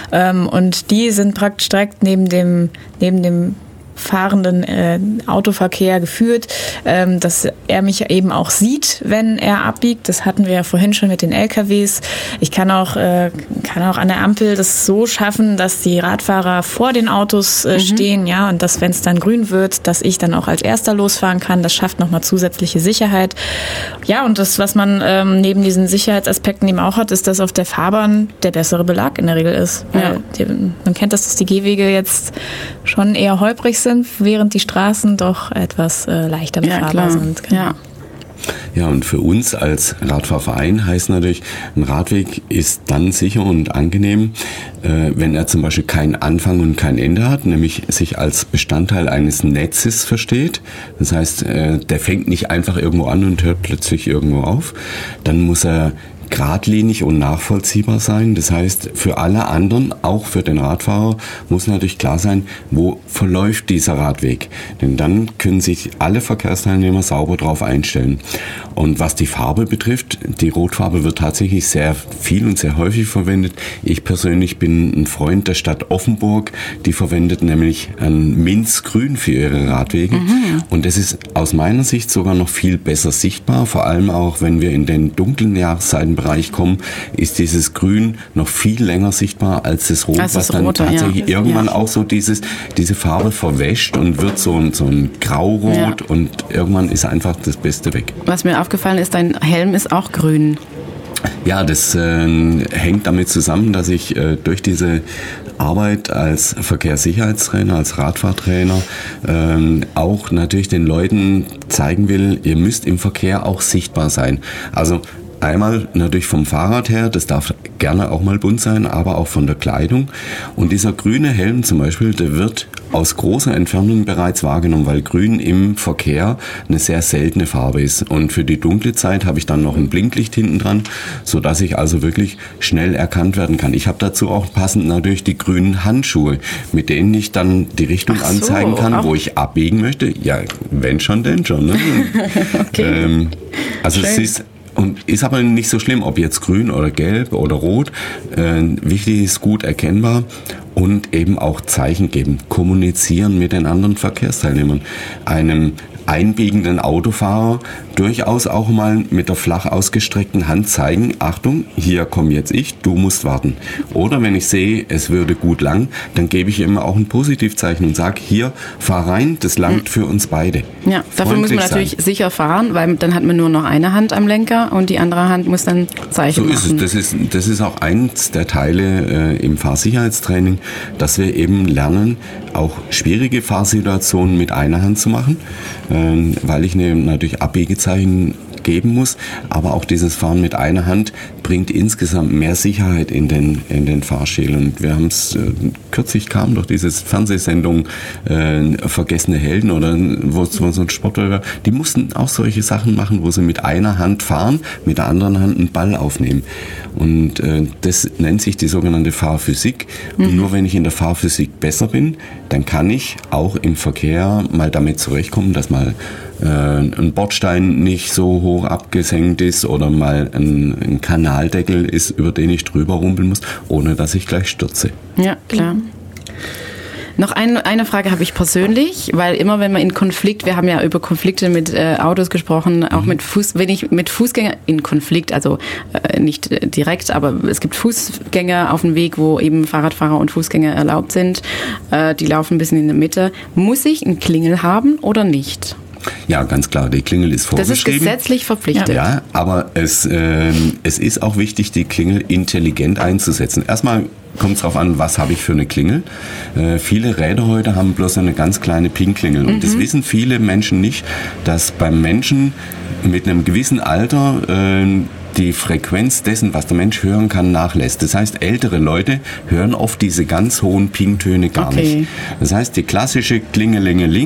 Und die sind praktisch direkt neben dem, neben dem fahrenden äh, Autoverkehr geführt, ähm, dass er mich eben auch sieht, wenn er abbiegt. Das hatten wir ja vorhin schon mit den L K Ws. Ich kann auch, äh, kann auch an der Ampel das so schaffen, dass die Radfahrer vor den Autos äh, mhm. stehen, ja, und dass, wenn es dann grün wird, dass ich dann auch als Erster losfahren kann. Das schafft nochmal zusätzliche Sicherheit. Ja, und das, was man ähm, neben diesen Sicherheitsaspekten eben auch hat, ist, dass auf der Fahrbahn der bessere Belag in der Regel ist. Ja. Die, man kennt das, dass die Gehwege jetzt schon eher holprig sind, während die Straßen doch etwas äh, leichter befahrbar ja, sind. Genau. Ja. Ja, und für uns als Radfahrverein heißt natürlich, ein Radweg ist dann sicher und angenehm, äh, wenn er zum Beispiel keinen Anfang und kein Ende hat, nämlich sich als Bestandteil eines Netzes versteht. Das heißt, äh, der fängt nicht einfach irgendwo an und hört plötzlich irgendwo auf. Dann muss er geradlinig und nachvollziehbar sein. Das heißt, für alle anderen, auch für den Radfahrer, muss natürlich klar sein, wo verläuft dieser Radweg. Denn dann können sich alle Verkehrsteilnehmer sauber drauf einstellen. Und was die Farbe betrifft, die Rotfarbe wird tatsächlich sehr viel und sehr häufig verwendet. Ich persönlich bin ein Freund der Stadt Offenburg. Die verwendet nämlich ein Minzgrün für ihre Radwege. Mhm. Und das ist aus meiner Sicht sogar noch viel besser sichtbar. Vor allem auch, wenn wir in den dunklen Jahreszeiten Bereich kommen, ist dieses Grün noch viel länger sichtbar als das Rot, als das was dann Rote, tatsächlich ja. irgendwann ja. auch so dieses, diese Farbe verwäscht und wird so ein, so ein Graurot ja. und irgendwann ist einfach das Beste weg. Was mir aufgefallen ist, dein Helm ist auch grün. Ja, das äh, hängt damit zusammen, dass ich äh, durch diese Arbeit als Verkehrssicherheitstrainer, als Radfahrtrainer ähm, auch natürlich den Leuten zeigen will, ihr müsst im Verkehr auch sichtbar sein. Also einmal natürlich vom Fahrrad her, das darf gerne auch mal bunt sein, aber auch von der Kleidung. Und dieser grüne Helm zum Beispiel, der wird aus großer Entfernung bereits wahrgenommen, weil grün im Verkehr eine sehr seltene Farbe ist. Und für die dunkle Zeit habe ich dann noch ein Blinklicht hinten dran, sodass ich also wirklich schnell erkannt werden kann. Ich habe dazu auch passend natürlich die grünen Handschuhe, mit denen ich dann die Richtung Ach so, anzeigen kann, auch. wo ich abbiegen möchte. Ja, wenn schon, denn schon. Ne? Okay. Ähm, also Schön. es ist Und ist aber nicht so schlimm, ob jetzt grün oder gelb oder rot. Äh, wichtig ist gut erkennbar und eben auch Zeichen geben, kommunizieren mit den anderen Verkehrsteilnehmern. Einem einbiegenden Autofahrer durchaus auch mal mit der flach ausgestreckten Hand zeigen, Achtung, hier komme jetzt ich, du musst warten. Oder wenn ich sehe, es würde gut lang, dann gebe ich immer auch ein Positivzeichen und sage, hier, fahr rein, das langt für uns beide. Ja, dafür muss man natürlich sein. sicher fahren, weil dann hat man nur noch eine Hand am Lenker und die andere Hand muss dann Zeichen machen. So ist es. Das ist, das ist auch eins der Teile äh, im Fahrsicherheitstraining, dass wir eben lernen, auch schwierige Fahrsituationen mit einer Hand zu machen, äh, weil ich ne, natürlich Abbiegezeichen geben muss, aber auch dieses Fahren mit einer Hand bringt insgesamt mehr Sicherheit in den, in den Fahrstil. Und wir haben es, äh, kürzlich kam doch diese Fernsehsendung äh, Vergessene Helden oder wo, wo so ein Sportler war, die mussten auch solche Sachen machen, wo sie mit einer Hand fahren, mit der anderen Hand einen Ball aufnehmen. Und äh, das nennt sich die sogenannte Fahrphysik. Mhm. Und nur wenn ich in der Fahrphysik besser bin, dann kann ich auch im Verkehr mal damit zurechtkommen, dass mal äh, ein Bordstein nicht so hoch abgesenkt ist oder mal ein, ein Kanaldeckel ist, über den ich drüber rumpeln muss, ohne dass ich gleich stürze. Ja, klar. Noch ein, eine Frage habe ich persönlich, weil immer wenn man in Konflikt, wir haben ja über Konflikte mit äh, Autos gesprochen, auch mhm. mit Fuß, wenn ich mit Fußgänger in Konflikt, also äh, nicht äh, direkt, aber es gibt Fußgänger auf dem Weg, wo eben Fahrradfahrer und Fußgänger erlaubt sind, äh, die laufen ein bisschen in der Mitte. Muss ich einen Klingel haben oder nicht? Ja, ganz klar, die Klingel ist vorgeschrieben. Das ist gesetzlich verpflichtet. Ja, aber es, äh, es ist auch wichtig, die Klingel intelligent einzusetzen. Erstmal kommt es darauf an, was habe ich für eine Klingel. Äh, viele Räder heute haben bloß eine ganz kleine Pin-Klingel. Und mhm. das wissen viele Menschen nicht, dass beim Menschen mit einem gewissen Alter äh, die Frequenz dessen, was der Mensch hören kann, nachlässt. Das heißt, ältere Leute hören oft diese ganz hohen Ping-Töne gar okay. nicht. Das heißt, die klassische Klingelingeling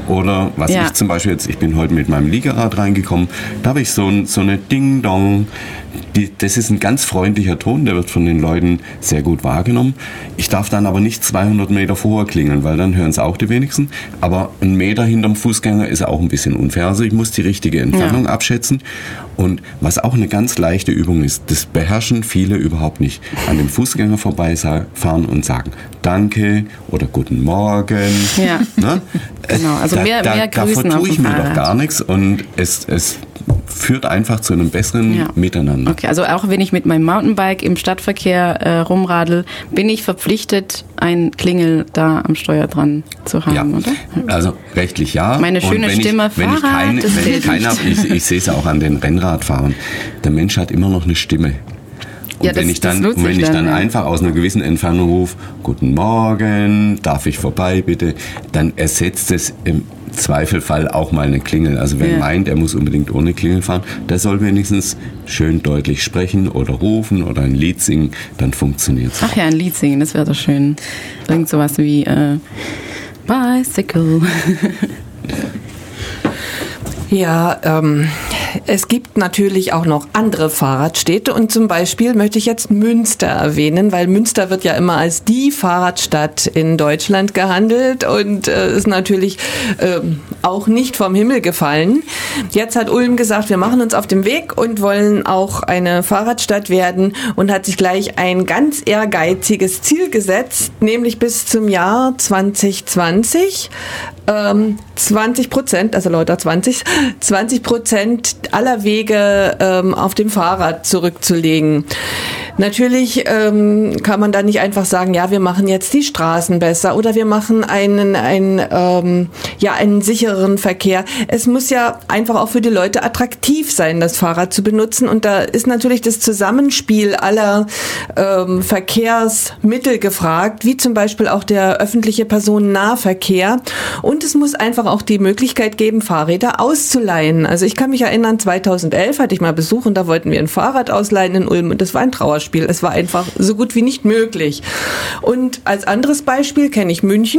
Oder was Ja. ich zum Beispiel jetzt, ich bin heute mit meinem Liegerad reingekommen, da habe ich so, ein, so eine Ding-Dong. Die, das ist ein ganz freundlicher Ton, der wird von den Leuten sehr gut wahrgenommen. Ich darf dann aber nicht zweihundert Meter vorher klingeln, weil dann hören es auch die wenigsten. Aber ein Meter hinterm Fußgänger ist auch ein bisschen unfair. Also ich muss die richtige Entfernung Ja. abschätzen. Und was auch eine ganz leichte Übung ist, das beherrschen viele überhaupt nicht. An dem Fußgänger vorbeifahren und sagen Danke oder Guten Morgen. Ja. Ne? Genau, also da, mehr, da, mehr da Grüßen auf vertue ich dem mir Fahrrad. doch gar nichts und es, es führt einfach zu einem besseren Ja. Miteinander. Okay, also auch wenn ich mit meinem Mountainbike im Stadtverkehr äh, rumradel, bin ich verpflichtet, ein Klingel da am Steuer dran zu haben, Ja. oder? Also rechtlich ja. Meine Und schöne wenn Stimme, ich, wenn ich Fahrrad, keine, das wenn zählt ich keine nicht. habe, ich, ich sehe es auch an den Rennradfahrern. Der Mensch hat immer noch eine Stimme. Und Ja, wenn das- ich dann, das nutze und wenn ich ich dann, dann ja. einfach aus einer gewissen Entfernung rufe, Guten Morgen, darf ich vorbei bitte, dann ersetzt es im Zweifelfall auch mal eine Klingel. Also wer Ja. meint, er muss unbedingt ohne Klingel fahren, der soll wenigstens schön deutlich sprechen oder rufen oder ein Lied singen, dann funktioniert es. Ach ja, ein Lied singen, das wäre doch schön. Irgend sowas wie äh, Bicycle. Ja, ähm, es gibt natürlich auch noch andere Fahrradstädte und zum Beispiel möchte ich jetzt Münster erwähnen, weil Münster wird ja immer als die Fahrradstadt in Deutschland gehandelt und äh, ist natürlich ähm, auch nicht vom Himmel gefallen. Jetzt hat Ulm gesagt, wir machen uns auf den Weg und wollen auch eine Fahrradstadt werden und hat sich gleich ein ganz ehrgeiziges Ziel gesetzt, nämlich bis zum Jahr zwanzig zwanzig ähm, zwanzig Prozent, also lauter zwanzig, zwanzig Prozent aller Wege ähm, auf dem Fahrrad zurückzulegen. Natürlich ähm, kann man da nicht einfach sagen, ja, wir machen jetzt die Straßen besser oder wir machen einen, einen, ähm, ja, einen sichereren Verkehr. Es muss ja einfach auch für die Leute attraktiv sein, das Fahrrad zu benutzen. Und da ist natürlich das Zusammenspiel aller ähm, Verkehrsmittel gefragt, wie zum Beispiel auch der öffentliche Personennahverkehr. Und es muss einfach auch die Möglichkeit geben, Fahrräder auszuleihen. Also ich kann mich erinnern, zweitausendelf hatte ich mal Besuch und da wollten wir ein Fahrrad ausleihen in Ulm und das war ein Trauerspiel. Es war einfach so gut wie nicht möglich. Und als anderes Beispiel kenne ich München.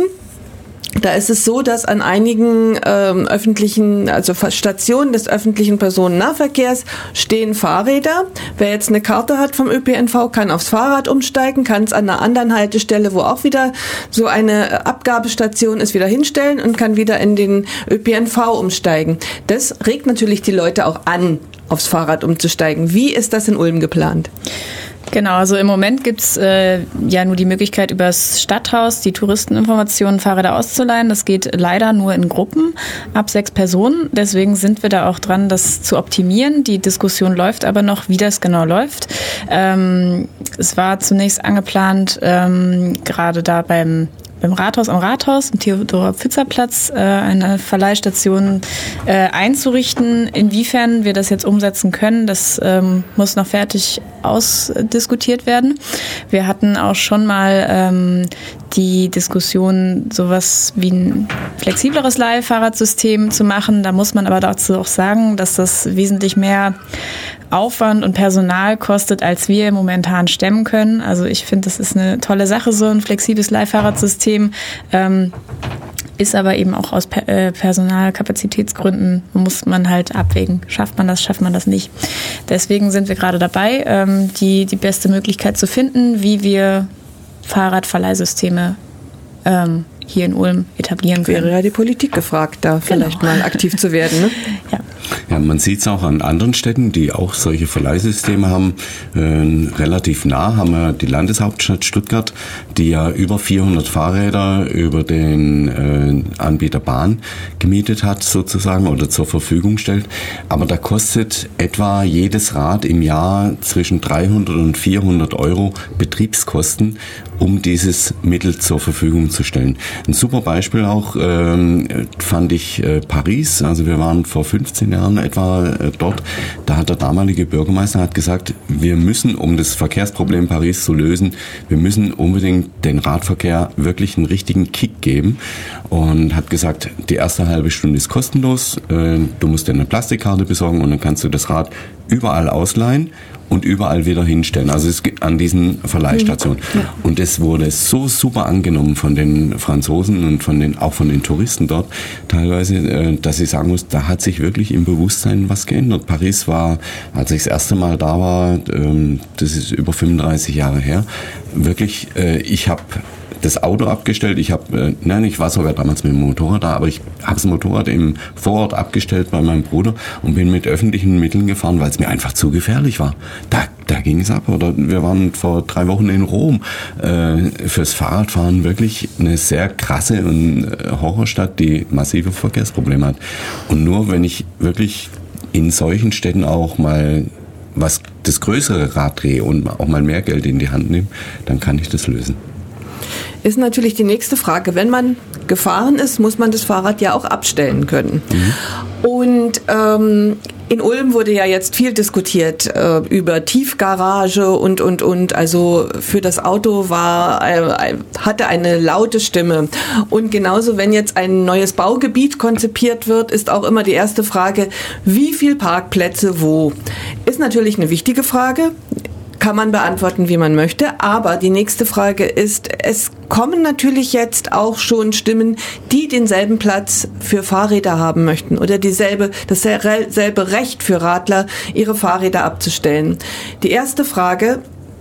Da ist es so, dass an einigen ähm, öffentlichen, also Stationen des öffentlichen Personennahverkehrs stehen Fahrräder. Wer jetzt eine Karte hat vom Ö P N V, kann aufs Fahrrad umsteigen, kann es an einer anderen Haltestelle, wo auch wieder so eine Abgabestation ist, wieder hinstellen und kann wieder in den Ö P N V umsteigen. Das regt natürlich die Leute auch an, aufs Fahrrad umzusteigen. Wie ist das in Ulm geplant? Genau, also im Moment gibt's äh, ja nur die Möglichkeit, über das Stadthaus die Touristeninformationen Fahrräder auszuleihen. Das geht leider nur in Gruppen ab sechs Personen. Deswegen sind wir da auch dran, das zu optimieren. Die Diskussion läuft aber noch, wie das genau läuft. Ähm, es war zunächst angeplant, ähm, gerade da beim beim Rathaus am Rathaus, am Theodor-Pfützer-Platz, äh, eine Verleihstation äh, einzurichten. Inwiefern wir das jetzt umsetzen können, das ähm, muss noch fertig ausdiskutiert werden. Wir hatten auch schon mal ähm, die Diskussion, sowas wie ein flexibleres Leihfahrradsystem zu machen. Da muss man aber dazu auch sagen, dass das wesentlich mehr Aufwand und Personal kostet, als wir momentan stemmen können. Also ich finde, das ist eine tolle Sache, so ein flexibles Leihfahrradsystem. Ähm, ist aber eben auch aus per- äh, Personalkapazitätsgründen muss man halt abwägen. Schafft man das, schafft man das nicht. Deswegen sind wir gerade dabei, ähm, die, die beste Möglichkeit zu finden, wie wir Fahrradverleihsysteme ähm, hier in Ulm etablieren können. Wäre ja die Politik gefragt, da vielleicht Genau. mal aktiv zu werden. Ne? Ja. Ja, man sieht es auch an anderen Städten, die auch solche Verleihsysteme haben. Äh, relativ nah haben wir die Landeshauptstadt Stuttgart, die ja über vierhundert Fahrräder über den äh, Anbieter Bahn gemietet hat sozusagen oder zur Verfügung stellt. Aber da kostet etwa jedes Rad im Jahr zwischen dreihundert und vierhundert Euro Betriebskosten, um dieses Mittel zur Verfügung zu stellen. Ein super Beispiel auch ähm, fand ich äh, Paris. Also wir waren vor fünfzehn Jahren etwa äh, dort. Da hat der damalige Bürgermeister hat gesagt, wir müssen, um das Verkehrsproblem Paris zu lösen, wir müssen unbedingt den Radverkehr wirklich einen richtigen Kick geben. Und hat gesagt, die erste halbe Stunde ist kostenlos. Äh, du musst dir eine Plastikkarte besorgen und dann kannst du das Rad überall ausleihen. und überall wieder hinstellen. Also es gibt an diesen Verleihstationen. Ja. Und es wurde so super angenommen von den Franzosen und von den, auch von den Touristen dort teilweise, dass ich sagen muss, da hat sich wirklich im Bewusstsein was geändert. Paris war, als ich das erste Mal da war, das ist über fünfunddreißig Jahre her, wirklich, ich habe das Auto abgestellt. Ich habe, äh, nein, ich war sogar damals mit dem Motorrad da, aber ich habe das Motorrad im Vorort abgestellt bei meinem Bruder und bin mit öffentlichen Mitteln gefahren, weil es mir einfach zu gefährlich war. Da, da ging es ab. Oder wir waren vor drei Wochen in Rom. Äh, fürs Fahrradfahren wirklich eine sehr krasse und äh, Horrorstadt, die massive Verkehrsprobleme hat. Und nur wenn ich wirklich in solchen Städten auch mal was das größere Rad drehe und auch mal mehr Geld in die Hand nehme, dann kann ich das lösen. Ist natürlich die nächste Frage. Wenn man gefahren ist, muss man das Fahrrad ja auch abstellen können. Mhm. Und ähm, in Ulm wurde ja jetzt viel diskutiert äh, über Tiefgarage und, und, und. Also für das Auto war, äh, hatte eine laute Stimme. Und genauso, wenn jetzt ein neues Baugebiet konzipiert wird, ist auch immer die erste Frage, wie viel Parkplätze wo? Ist natürlich eine wichtige Frage. Kann man beantworten, wie man möchte. Aber die nächste Frage ist, es kommen natürlich jetzt auch schon Stimmen, die denselben Platz für Fahrräder haben möchten oder dieselbe, dasselbe Recht für Radler, ihre Fahrräder abzustellen. Die erste Frage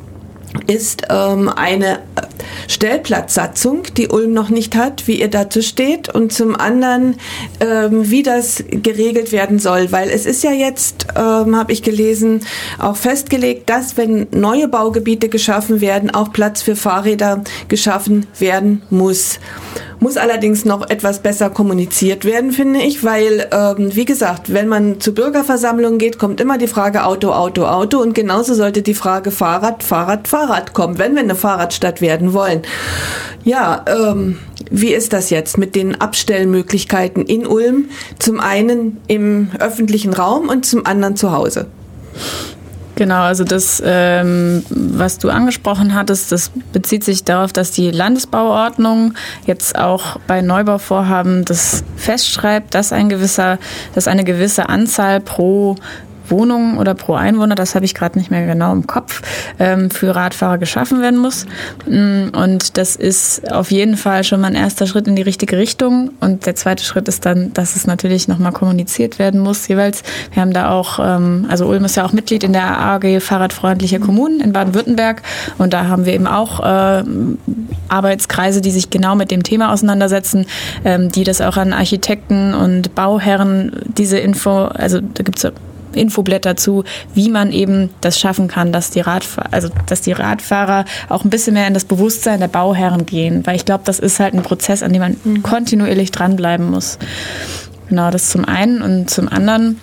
ist ähm, eine Stellplatzsatzung, die Ulm noch nicht hat, wie ihr dazu steht, und zum anderen, ähm, wie das geregelt werden soll, weil es ist ja jetzt, ähm, habe ich gelesen, auch festgelegt, dass wenn neue Baugebiete geschaffen werden, auch Platz für Fahrräder geschaffen werden muss. Muss allerdings noch etwas besser kommuniziert werden, finde ich, weil, ähm, wie gesagt, wenn man zu Bürgerversammlungen geht, kommt immer die Frage Auto, Auto, Auto und genauso sollte die Frage Fahrrad, Fahrrad, Fahrrad kommen, wenn wir eine Fahrradstadt werden wollen. Ja, ähm, wie ist das jetzt mit den Abstellmöglichkeiten in Ulm? Zum einen im öffentlichen Raum und zum anderen zu Hause. Genau, also das, ähm, was du angesprochen hattest, das bezieht sich darauf, dass die Landesbauordnung jetzt auch bei Neubauvorhaben das festschreibt, dass ein gewisser, dass eine gewisse Anzahl pro Wohnung oder pro Einwohner, das habe ich gerade nicht mehr genau im Kopf, ähm, für Radfahrer geschaffen werden muss. Und das ist auf jeden Fall schon mal ein erster Schritt in die richtige Richtung. Und der zweite Schritt ist dann, dass es natürlich nochmal kommuniziert werden muss jeweils. Wir haben da auch, ähm, also Ulm ist ja auch Mitglied in der A G Fahrradfreundliche Kommunen in Baden-Württemberg. Und da haben wir eben auch äh, Arbeitskreise, die sich genau mit dem Thema auseinandersetzen, ähm, die das auch an Architekten und Bauherren diese Info, also da gibt es Infoblätter zu, wie man eben das schaffen kann, dass die Radfahrer, also dass die Radfahrer auch ein bisschen mehr in das Bewusstsein der Bauherren gehen, weil ich glaube, das ist halt ein Prozess, an dem man mhm. kontinuierlich dranbleiben muss. Genau, das zum einen und zum anderen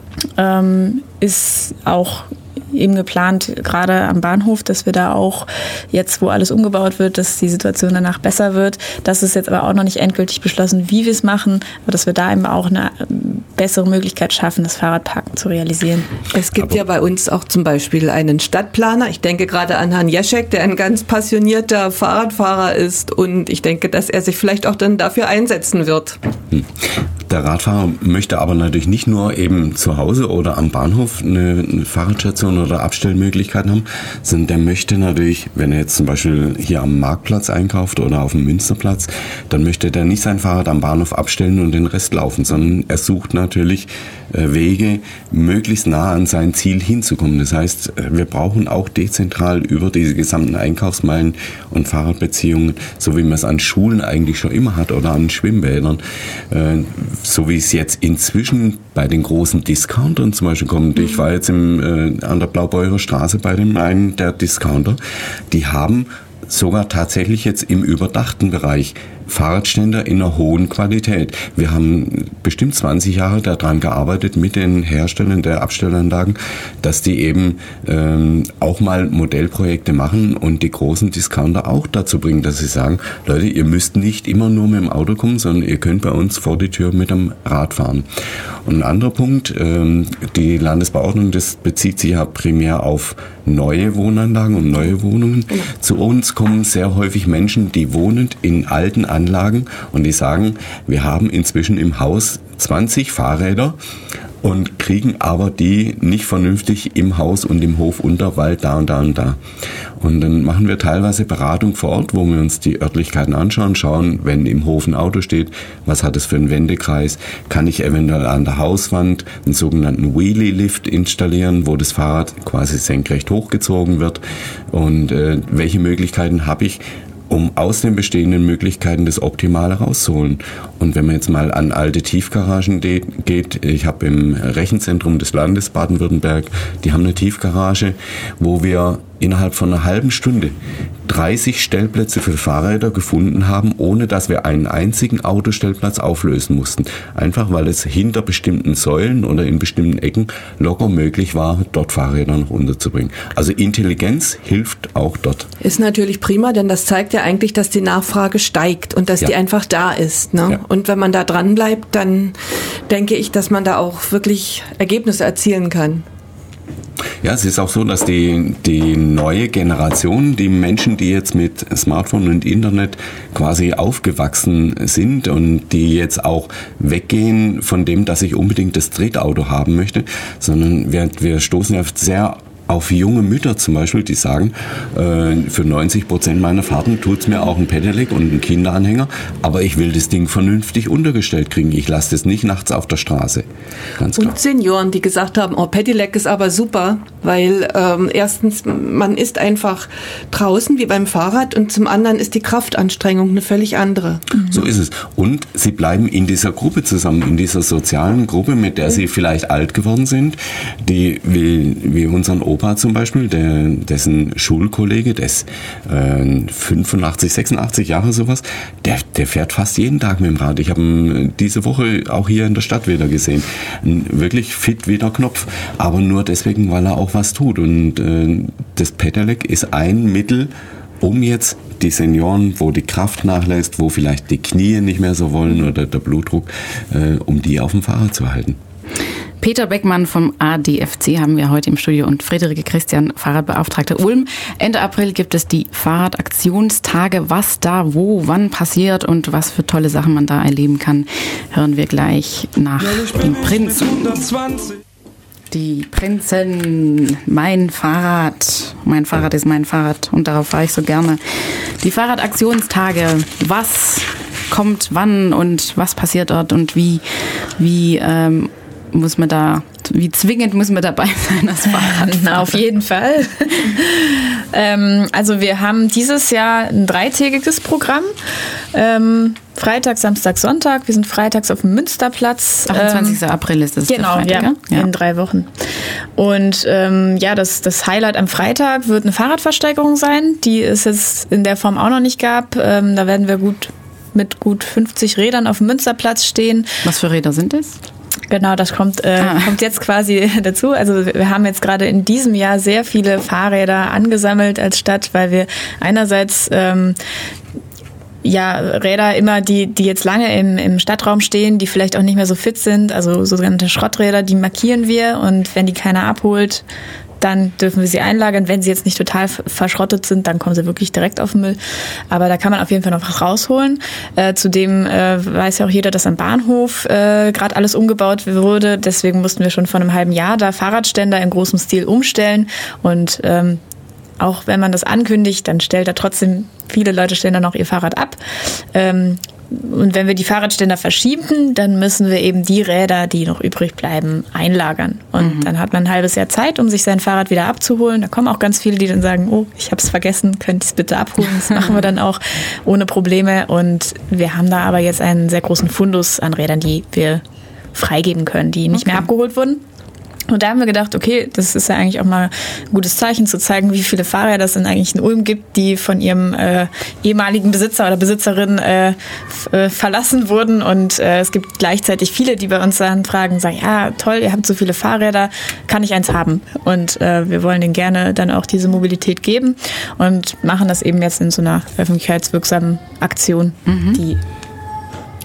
ähm, ist auch eben geplant, gerade am Bahnhof, dass wir da auch jetzt, wo alles umgebaut wird, dass die Situation danach besser wird. Das ist jetzt aber auch noch nicht endgültig beschlossen, wie wir es machen, aber dass wir da eben auch eine bessere Möglichkeit schaffen, das Fahrradparken zu realisieren. Es gibt aber ja bei uns auch zum Beispiel einen Stadtplaner. Ich denke gerade an Herrn Jeschek, der ein ganz passionierter Fahrradfahrer ist und ich denke, dass er sich vielleicht auch dann dafür einsetzen wird. Der Radfahrer möchte aber natürlich nicht nur eben zu Hause oder am Bahnhof eine, eine Fahrradstation oder Abstellmöglichkeiten haben, sondern der möchte natürlich, wenn er jetzt zum Beispiel hier am Marktplatz einkauft oder auf dem Münsterplatz, dann möchte der nicht sein Fahrrad am Bahnhof abstellen und den Rest laufen, sondern er sucht natürlich äh, Wege, möglichst nah an sein Ziel hinzukommen. Das heißt, wir brauchen auch dezentral über diese gesamten Einkaufsmeilen und Fahrradbeziehungen, so wie man es an Schulen eigentlich schon immer hat oder an Schwimmbädern, äh, so wie es jetzt inzwischen bei den großen Discountern zum Beispiel kommt. Ich war jetzt im, äh, an der Blaubeurer Straße bei dem einen der Discounter. Die haben sogar tatsächlich jetzt im überdachten Bereich Fahrradständer in einer hohen Qualität. Wir haben bestimmt zwanzig Jahre daran gearbeitet mit den Herstellern der Abstellanlagen, dass die eben ähm, auch mal Modellprojekte machen und die großen Discounter auch dazu bringen, dass sie sagen, Leute, ihr müsst nicht immer nur mit dem Auto kommen, sondern ihr könnt bei uns vor die Tür mit dem Rad fahren. Und ein anderer Punkt, ähm, die Landesbauordnung, das bezieht sich ja primär auf neue Wohnanlagen und neue Wohnungen. Ja. Zu uns kommen sehr häufig Menschen, die wohnen in alten Anlagen und die sagen, wir haben inzwischen im Haus zwanzig Fahrräder und kriegen aber die nicht vernünftig im Haus und im Hof unter, weil da und da und da. Und dann machen wir teilweise Beratung vor Ort, wo wir uns die Örtlichkeiten anschauen, schauen, wenn im Hof ein Auto steht, was hat es für einen Wendekreis, kann ich eventuell an der Hauswand einen sogenannten Wheelie-Lift installieren, wo das Fahrrad quasi senkrecht hochgezogen wird, und äh, welche Möglichkeiten habe ich, um aus den bestehenden Möglichkeiten das Optimale rauszuholen. Und wenn man jetzt mal an alte Tiefgaragen de- geht, ich habe im Rechenzentrum des Landes Baden-Württemberg, die haben eine Tiefgarage, wo wir innerhalb von einer halben Stunde dreißig Stellplätze für Fahrräder gefunden haben, ohne dass wir einen einzigen Autostellplatz auflösen mussten. Einfach weil es hinter bestimmten Säulen oder in bestimmten Ecken locker möglich war, dort Fahrräder noch unterzubringen. Also Intelligenz hilft auch dort. Ist natürlich prima, denn das zeigt ja eigentlich, dass die Nachfrage steigt und dass Ja. die einfach da ist. Ne? Ja. Und wenn man da dran bleibt, dann denke ich, dass man da auch wirklich Ergebnisse erzielen kann. Ja, es ist auch so, dass die, die neue Generation, die Menschen, die jetzt mit Smartphone und Internet quasi aufgewachsen sind und die jetzt auch weggehen von dem, dass ich unbedingt das Drittauto haben möchte, sondern wir, wir stoßen ja sehr auf junge Mütter zum Beispiel, die sagen, äh, für neunzig Prozent meiner Fahrten tut's mir auch ein Pedelec und ein Kinderanhänger, aber ich will das Ding vernünftig untergestellt kriegen. Ich lasse das nicht nachts auf der Straße. Ganz klar. Und Senioren, die gesagt haben, oh, Pedelec ist aber super, weil ähm, erstens, man ist einfach draußen wie beim Fahrrad und zum anderen ist die Kraftanstrengung eine völlig andere. So ist es. Und sie bleiben in dieser Gruppe zusammen, in dieser sozialen Gruppe, mit der sie vielleicht alt geworden sind, die wie, wie unseren Opa zum Beispiel, der, dessen Schulkollege, der ist äh, fünfundachtzig, sechsundachtzig Jahre sowas, der, der fährt fast jeden Tag mit dem Rad. Ich habe ihn diese Woche auch hier in der Stadt wieder gesehen. Ein wirklich fit wie der Knopf, aber nur deswegen, weil er auch was tut. Und äh, das Pedelec ist ein Mittel, um jetzt die Senioren, wo die Kraft nachlässt, wo vielleicht die Knie nicht mehr so wollen oder der Blutdruck, äh, um die auf dem Fahrrad zu halten. Peter Beckmann vom A D F C haben wir heute im Studio und Friederike Christian, Fahrradbeauftragte Ulm. Ende April gibt es die Fahrradaktionstage. Was da, wo, wann passiert und was für tolle Sachen man da erleben kann, hören wir gleich nach dem Prinzen. Die Prinzen, mein Fahrrad. Mein Fahrrad ist mein Fahrrad und darauf fahre ich so gerne. Die Fahrradaktionstage. Was kommt wann und was passiert dort und wie, wie ähm, muss man da, wie zwingend muss man dabei sein als Fahrradfahrer? Auf jeden Fall. ähm, also wir haben dieses Jahr ein dreitägiges Programm. Ähm, Freitag, Samstag, Sonntag. Wir sind freitags auf dem Münsterplatz. achtundzwanzigster April ist es. Genau, der Freitag, ja, ja, in drei Wochen. Und ähm, ja, das, das Highlight am Freitag wird eine Fahrradversteigerung sein, die es jetzt in der Form auch noch nicht gab. Ähm, da werden wir gut mit gut fünfzig Rädern auf dem Münsterplatz stehen. Was für Räder sind es? Genau, das kommt, äh, ah. kommt jetzt quasi dazu. Also wir haben jetzt gerade in diesem Jahr sehr viele Fahrräder angesammelt als Stadt, weil wir einerseits ähm, ja, Räder immer, die, die jetzt lange im, im Stadtraum stehen, die vielleicht auch nicht mehr so fit sind, also sogenannte Schrotträder, die markieren wir und wenn die keiner abholt, dann dürfen wir sie einlagern. Wenn sie jetzt nicht total verschrottet sind, dann kommen sie wirklich direkt auf den Müll. Aber da kann man auf jeden Fall noch was rausholen. Äh, zudem äh, weiß ja auch jeder, dass am Bahnhof äh, gerade alles umgebaut wurde. Deswegen mussten wir schon vor einem halben Jahr da Fahrradständer in großem Stil umstellen. Und ähm, auch wenn man das ankündigt, dann stellt da trotzdem, viele Leute stellen dann auch ihr Fahrrad ab. Ähm, Und wenn wir die Fahrradständer verschieben, dann müssen wir eben die Räder, die noch übrig bleiben, einlagern. Und mhm. dann hat man ein halbes Jahr Zeit, um sich sein Fahrrad wieder abzuholen. Da kommen auch ganz viele, die dann sagen, oh, ich habe es vergessen, könnt ihr es bitte abholen? Das machen wir dann auch ohne Probleme. Und wir haben da aber jetzt einen sehr großen Fundus an Rädern, die wir freigeben können, die nicht okay. mehr abgeholt wurden. Und da haben wir gedacht, okay, das ist ja eigentlich auch mal ein gutes Zeichen, zu zeigen, wie viele Fahrräder es denn eigentlich in Ulm gibt, die von ihrem äh, ehemaligen Besitzer oder Besitzerin äh, f- äh, verlassen wurden. Und äh, es gibt gleichzeitig viele, die bei uns anfragen, sagen, ja, toll, ihr habt so viele Fahrräder, kann ich eins haben? Und äh, wir wollen denen gerne dann auch diese Mobilität geben und machen das eben jetzt in so einer öffentlichkeitswirksamen Aktion, mhm. die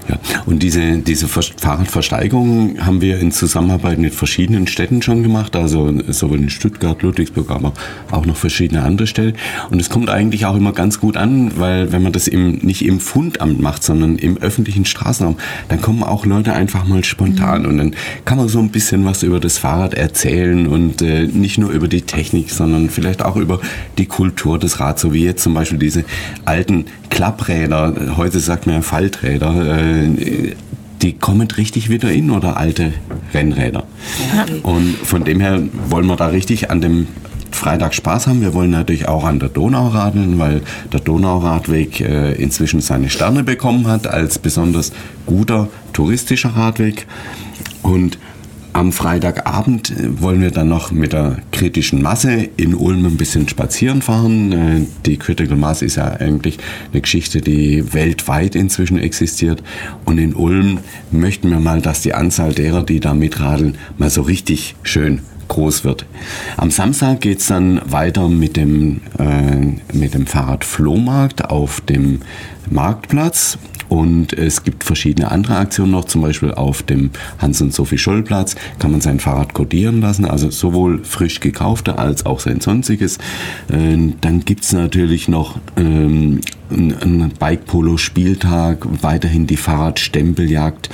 Ja, und diese, diese Fahrradversteigerung haben wir in Zusammenarbeit mit verschiedenen Städten schon gemacht, also sowohl in Stuttgart, Ludwigsburg, aber auch noch verschiedene andere Städte. Und es kommt eigentlich auch immer ganz gut an, weil wenn man das im, nicht im Fundamt macht, sondern im öffentlichen Straßenraum, dann kommen auch Leute einfach mal spontan mhm. und dann kann man so ein bisschen was über das Fahrrad erzählen und äh, nicht nur über die Technik, sondern vielleicht auch über die Kultur des Rads, so wie jetzt zum Beispiel diese alten Klappräder, heute sagt man ja Falträder, äh, die kommen richtig wieder in, oder alte Rennräder. Ja. Und von dem her wollen wir da richtig an dem Freitag Spaß haben. Wir wollen natürlich auch an der Donau radeln, weil der Donauradweg äh, inzwischen seine Sterne bekommen hat als besonders guter touristischer Radweg. Und am Freitagabend wollen wir dann noch mit der kritischen Masse in Ulm ein bisschen spazieren fahren. Die Critical Mass ist ja eigentlich eine Geschichte, die weltweit inzwischen existiert. Und in Ulm möchten wir mal, dass die Anzahl derer, die da mitradeln, mal so richtig schön groß wird. Am Samstag geht's dann weiter mit dem, äh, mit dem Fahrradflohmarkt auf dem Marktplatz. Und es gibt verschiedene andere Aktionen noch, zum Beispiel auf dem Hans-und-Sophie-Scholl-Platz kann man sein Fahrrad kodieren lassen, also sowohl frisch gekaufte als auch sein sonstiges. Dann gibt es natürlich noch ähm, einen Bike-Polo-Spieltag, weiterhin die Fahrradstempeljagd.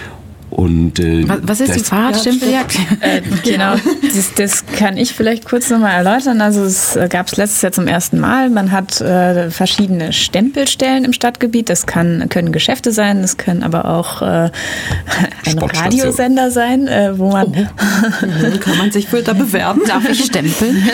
Und, äh, was, was ist die Fahrradstempeljagd? äh, genau, das, das kann ich vielleicht kurz nochmal erläutern. Also es gab es letztes Jahr zum ersten Mal. Man hat äh, verschiedene Stempelstellen im Stadtgebiet. Das kann, können Geschäfte sein, das können aber auch äh, ein Radiosender sein, äh, wo man... Oh. Kann man sich wohl da bewerben? Darf ich stempeln?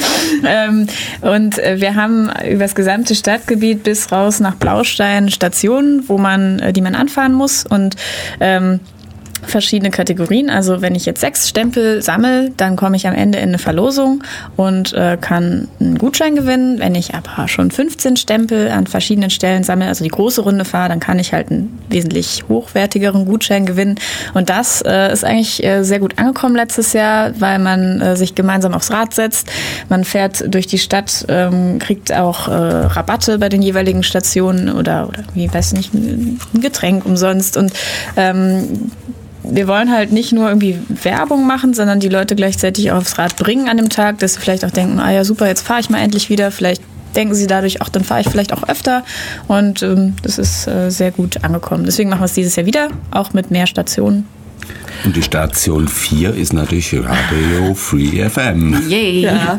ähm, und wir haben über das gesamte Stadtgebiet bis raus nach Blaustein Stationen, wo man, die man anfahren muss, und ähm, verschiedene Kategorien. Also wenn ich jetzt sechs Stempel sammle, dann komme ich am Ende in eine Verlosung und äh, kann einen Gutschein gewinnen. Wenn ich aber schon fünfzehn Stempel an verschiedenen Stellen sammle, also die große Runde fahre, dann kann ich halt einen wesentlich hochwertigeren Gutschein gewinnen. Und das äh, ist eigentlich äh, sehr gut angekommen letztes Jahr, weil man äh, sich gemeinsam aufs Rad setzt. Man fährt durch die Stadt, ähm, kriegt auch äh, Rabatte bei den jeweiligen Stationen oder, oder wie weiß nicht, ein Getränk umsonst. Und ähm, wir wollen halt nicht nur irgendwie Werbung machen, sondern die Leute gleichzeitig auch aufs Rad bringen an dem Tag, dass sie vielleicht auch denken, ah ja super, jetzt fahre ich mal endlich wieder. Vielleicht denken sie dadurch, ach, dann fahre ich vielleicht auch öfter. Und ähm, das ist äh, sehr gut angekommen. Deswegen machen wir es dieses Jahr wieder, auch mit mehr Stationen. Und die Station vier ist natürlich Radio Free F M. Yay! Ja.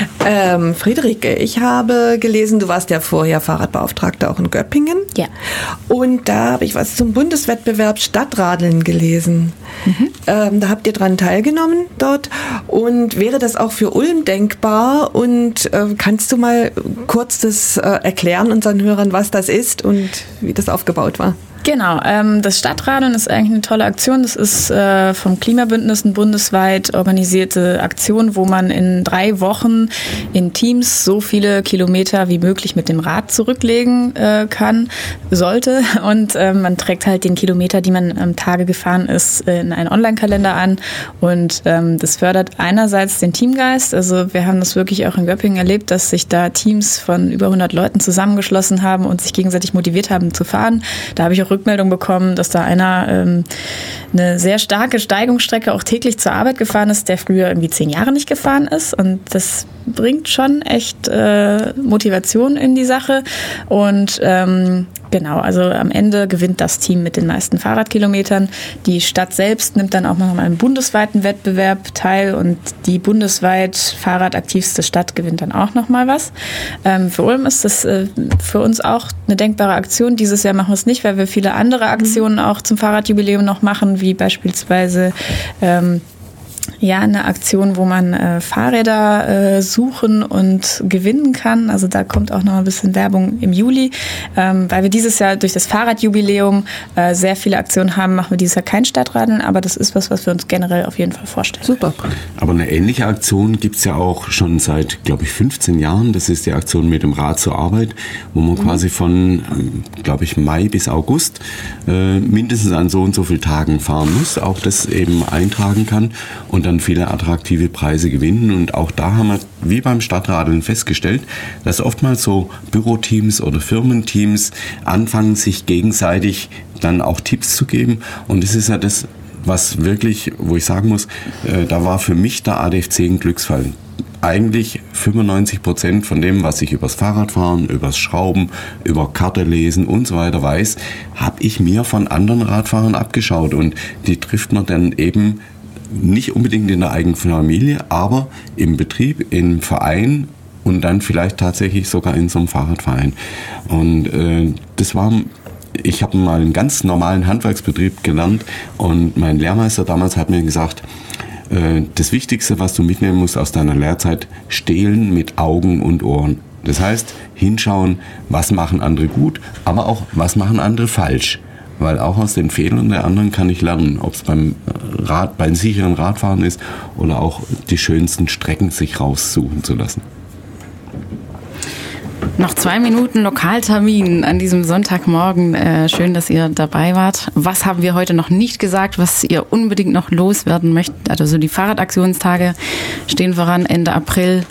Ähm, Friederike, ich habe gelesen, du warst ja vorher Fahrradbeauftragte auch in Göppingen. Ja. Und da habe ich was zum Bundeswettbewerb Stadtradeln gelesen. Mhm. Ähm, da habt ihr dran teilgenommen dort. Und wäre das auch für Ulm denkbar? Und äh, kannst du mal kurz das äh, erklären unseren Hörern, was das ist und wie das aufgebaut war? Genau, ähm, das Stadtradeln ist eigentlich eine tolle Aktion. Das ist äh, vom Klimabündnis eine bundesweit organisierte Aktion, wo man in drei Wochen in Teams so viele Kilometer wie möglich mit dem Rad zurücklegen äh, kann, sollte. Und äh, man trägt halt den Kilometer, die man am Tage gefahren ist, in einen Online-Kalender an. Und ähm, das fördert einerseits den Teamgeist. Also wir haben das wirklich auch in Göppingen erlebt, dass sich da Teams von über hundert Leuten zusammengeschlossen haben und sich gegenseitig motiviert haben zu fahren. Da habe ich auch Rückmeldung bekommen, dass da einer ähm, eine sehr starke Steigungsstrecke auch täglich zur Arbeit gefahren ist, der früher irgendwie zehn Jahre nicht gefahren ist. Und das bringt schon echt äh, Motivation in die Sache. Und ähm, genau, also am Ende gewinnt das Team mit den meisten Fahrradkilometern. Die Stadt selbst nimmt dann auch noch mal einen bundesweiten Wettbewerb teil und die bundesweit fahrradaktivste Stadt gewinnt dann auch noch mal was. Ähm, für Ulm ist das äh, für uns auch eine denkbare Aktion. Dieses Jahr machen wir es nicht, weil wir viele andere Aktionen auch zum Fahrradjubiläum noch machen, wie beispielsweise ähm, ja, eine Aktion, wo man äh, Fahrräder äh, suchen und gewinnen kann. Also da kommt auch noch ein bisschen Werbung im Juli. Ähm, weil wir dieses Jahr durch das Fahrradjubiläum äh, sehr viele Aktionen haben, machen wir dieses Jahr kein Stadtradeln, aber das ist was, was wir uns generell auf jeden Fall vorstellen. Super. Aber eine ähnliche Aktion gibt's ja auch schon seit, glaube ich, fünfzehn Jahren. Das ist die Aktion mit dem Rad zur Arbeit, wo man mhm. quasi von, glaube ich, Mai bis August äh, mindestens an so und so vielen Tagen fahren muss, auch das eben eintragen kann und dann dann viele attraktive Preise gewinnen. Und auch da haben wir, wie beim Stadtradeln, festgestellt, dass oftmals so Büroteams oder Firmenteams anfangen, sich gegenseitig dann auch Tipps zu geben. Und das ist ja das, was wirklich, wo ich sagen muss, äh, da war für mich der A D F C ein Glücksfall. Eigentlich fünfundneunzig Prozent von dem, was ich übers Fahrradfahren, übers Schrauben, über Karte lesen und so weiter weiß, habe ich mir von anderen Radfahrern abgeschaut. Und die trifft man dann eben nicht unbedingt in der eigenen Familie, aber im Betrieb, im Verein und dann vielleicht tatsächlich sogar in so einem Fahrradverein. Und äh, das war... Ich habe mal einen ganz normalen Handwerksbetrieb gelernt und mein Lehrmeister damals hat mir gesagt, äh, das Wichtigste, was du mitnehmen musst aus deiner Lehrzeit, stehlen mit Augen und Ohren. Das heißt, hinschauen, was machen andere gut, aber auch, was machen andere falsch. Weil auch aus den Fehlern der anderen kann ich lernen, ob es beim Rad, beim sicheren Radfahren ist oder auch die schönsten Strecken sich raussuchen zu lassen. Noch zwei Minuten Lokaltermin an diesem Sonntagmorgen. Äh, schön, dass ihr dabei wart. Was haben wir heute noch nicht gesagt, was ihr unbedingt noch loswerden möchtet? Also die Fahrradaktionstage stehen voran, Ende April.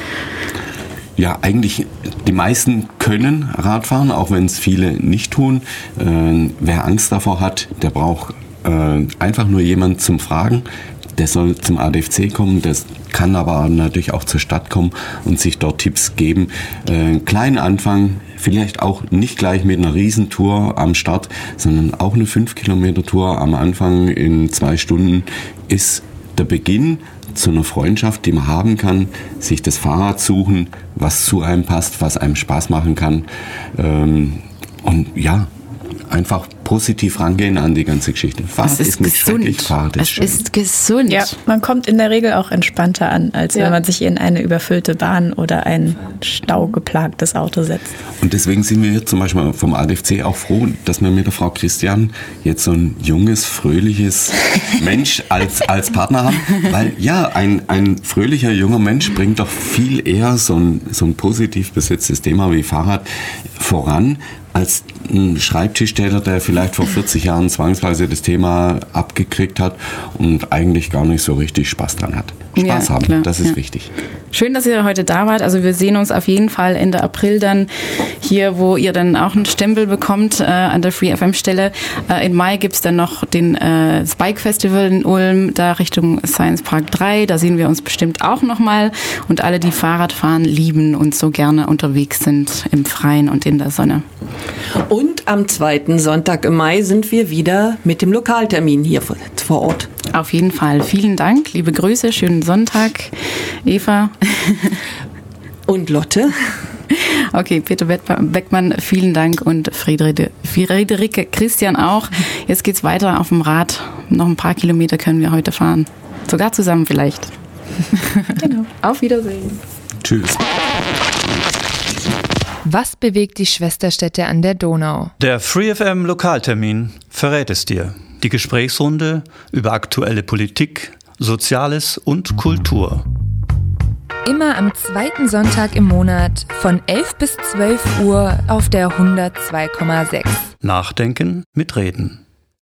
Ja, eigentlich die meisten können Radfahren, auch wenn es viele nicht tun. Äh, wer Angst davor hat, der braucht äh, einfach nur jemanden zum Fragen. Der soll zum A D F C kommen, das kann aber natürlich auch zur Stadt kommen und sich dort Tipps geben. Äh, kleinen Anfang, vielleicht auch nicht gleich mit einer Riesentour am Start, sondern auch eine fünf Kilometer Tour am Anfang in zwei Stunden ist der Beginn zu einer Freundschaft, die man haben kann, sich das Fahrrad suchen, was zu einem passt, was einem Spaß machen kann. Ähm, und ja, einfach positiv rangehen an die ganze Geschichte. Fahrrad es ist, ist nicht gesund. schrecklich, Fahrrad ist es schön. ist gesund. Ja, man kommt in der Regel auch entspannter an, als Ja. wenn man sich in eine überfüllte Bahn oder ein staugeplagtes Auto setzt. Und deswegen sind wir jetzt zum Beispiel vom A D F C auch froh, dass wir mit der Frau Christian jetzt so ein junges, fröhliches Mensch als, als Partner haben. Weil ja, ein, ein fröhlicher, junger Mensch bringt doch viel eher so ein, so ein positiv besetztes Thema wie Fahrrad voran, als ein Schreibtischtäter, der vielleicht vor vierzig Jahren zwangsweise das Thema abgekriegt hat und eigentlich gar nicht so richtig Spaß dran hat. Spaß Ja, haben, klar, das ist ja. wichtig. Schön, dass ihr heute da wart. Also wir sehen uns auf jeden Fall Ende April dann hier, wo ihr dann auch einen Stempel bekommt äh, an der Free F M-Stelle. Äh, im Mai gibt's dann noch den äh, das Bike Festival in Ulm, da Richtung Science Park drei. Da sehen wir uns bestimmt auch nochmal. Und alle, die Fahrradfahren lieben und so gerne unterwegs sind im Freien und in der Sonne. Und am zweiten Sonntag im Mai sind wir wieder mit dem Lokaltermin hier vor, vor Ort. Auf jeden Fall. Vielen Dank. Liebe Grüße. Schönen Sonntag. Eva. Und Lotte. Okay, Peter Beckmann, vielen Dank und Friederike, Friederike Christian auch. Jetzt geht's weiter auf dem Rad. Noch ein paar Kilometer können wir heute fahren. Sogar zusammen vielleicht. Genau. Auf Wiedersehen. Tschüss. Was bewegt die Schwesterstädte an der Donau? Der Free F M Lokaltermin verrät es dir. Die Gesprächsrunde über aktuelle Politik, Soziales und Kultur. Immer am zweiten Sonntag im Monat von elf bis zwölf Uhr auf der hundertzwei Komma sechs. Nachdenken mit Reden.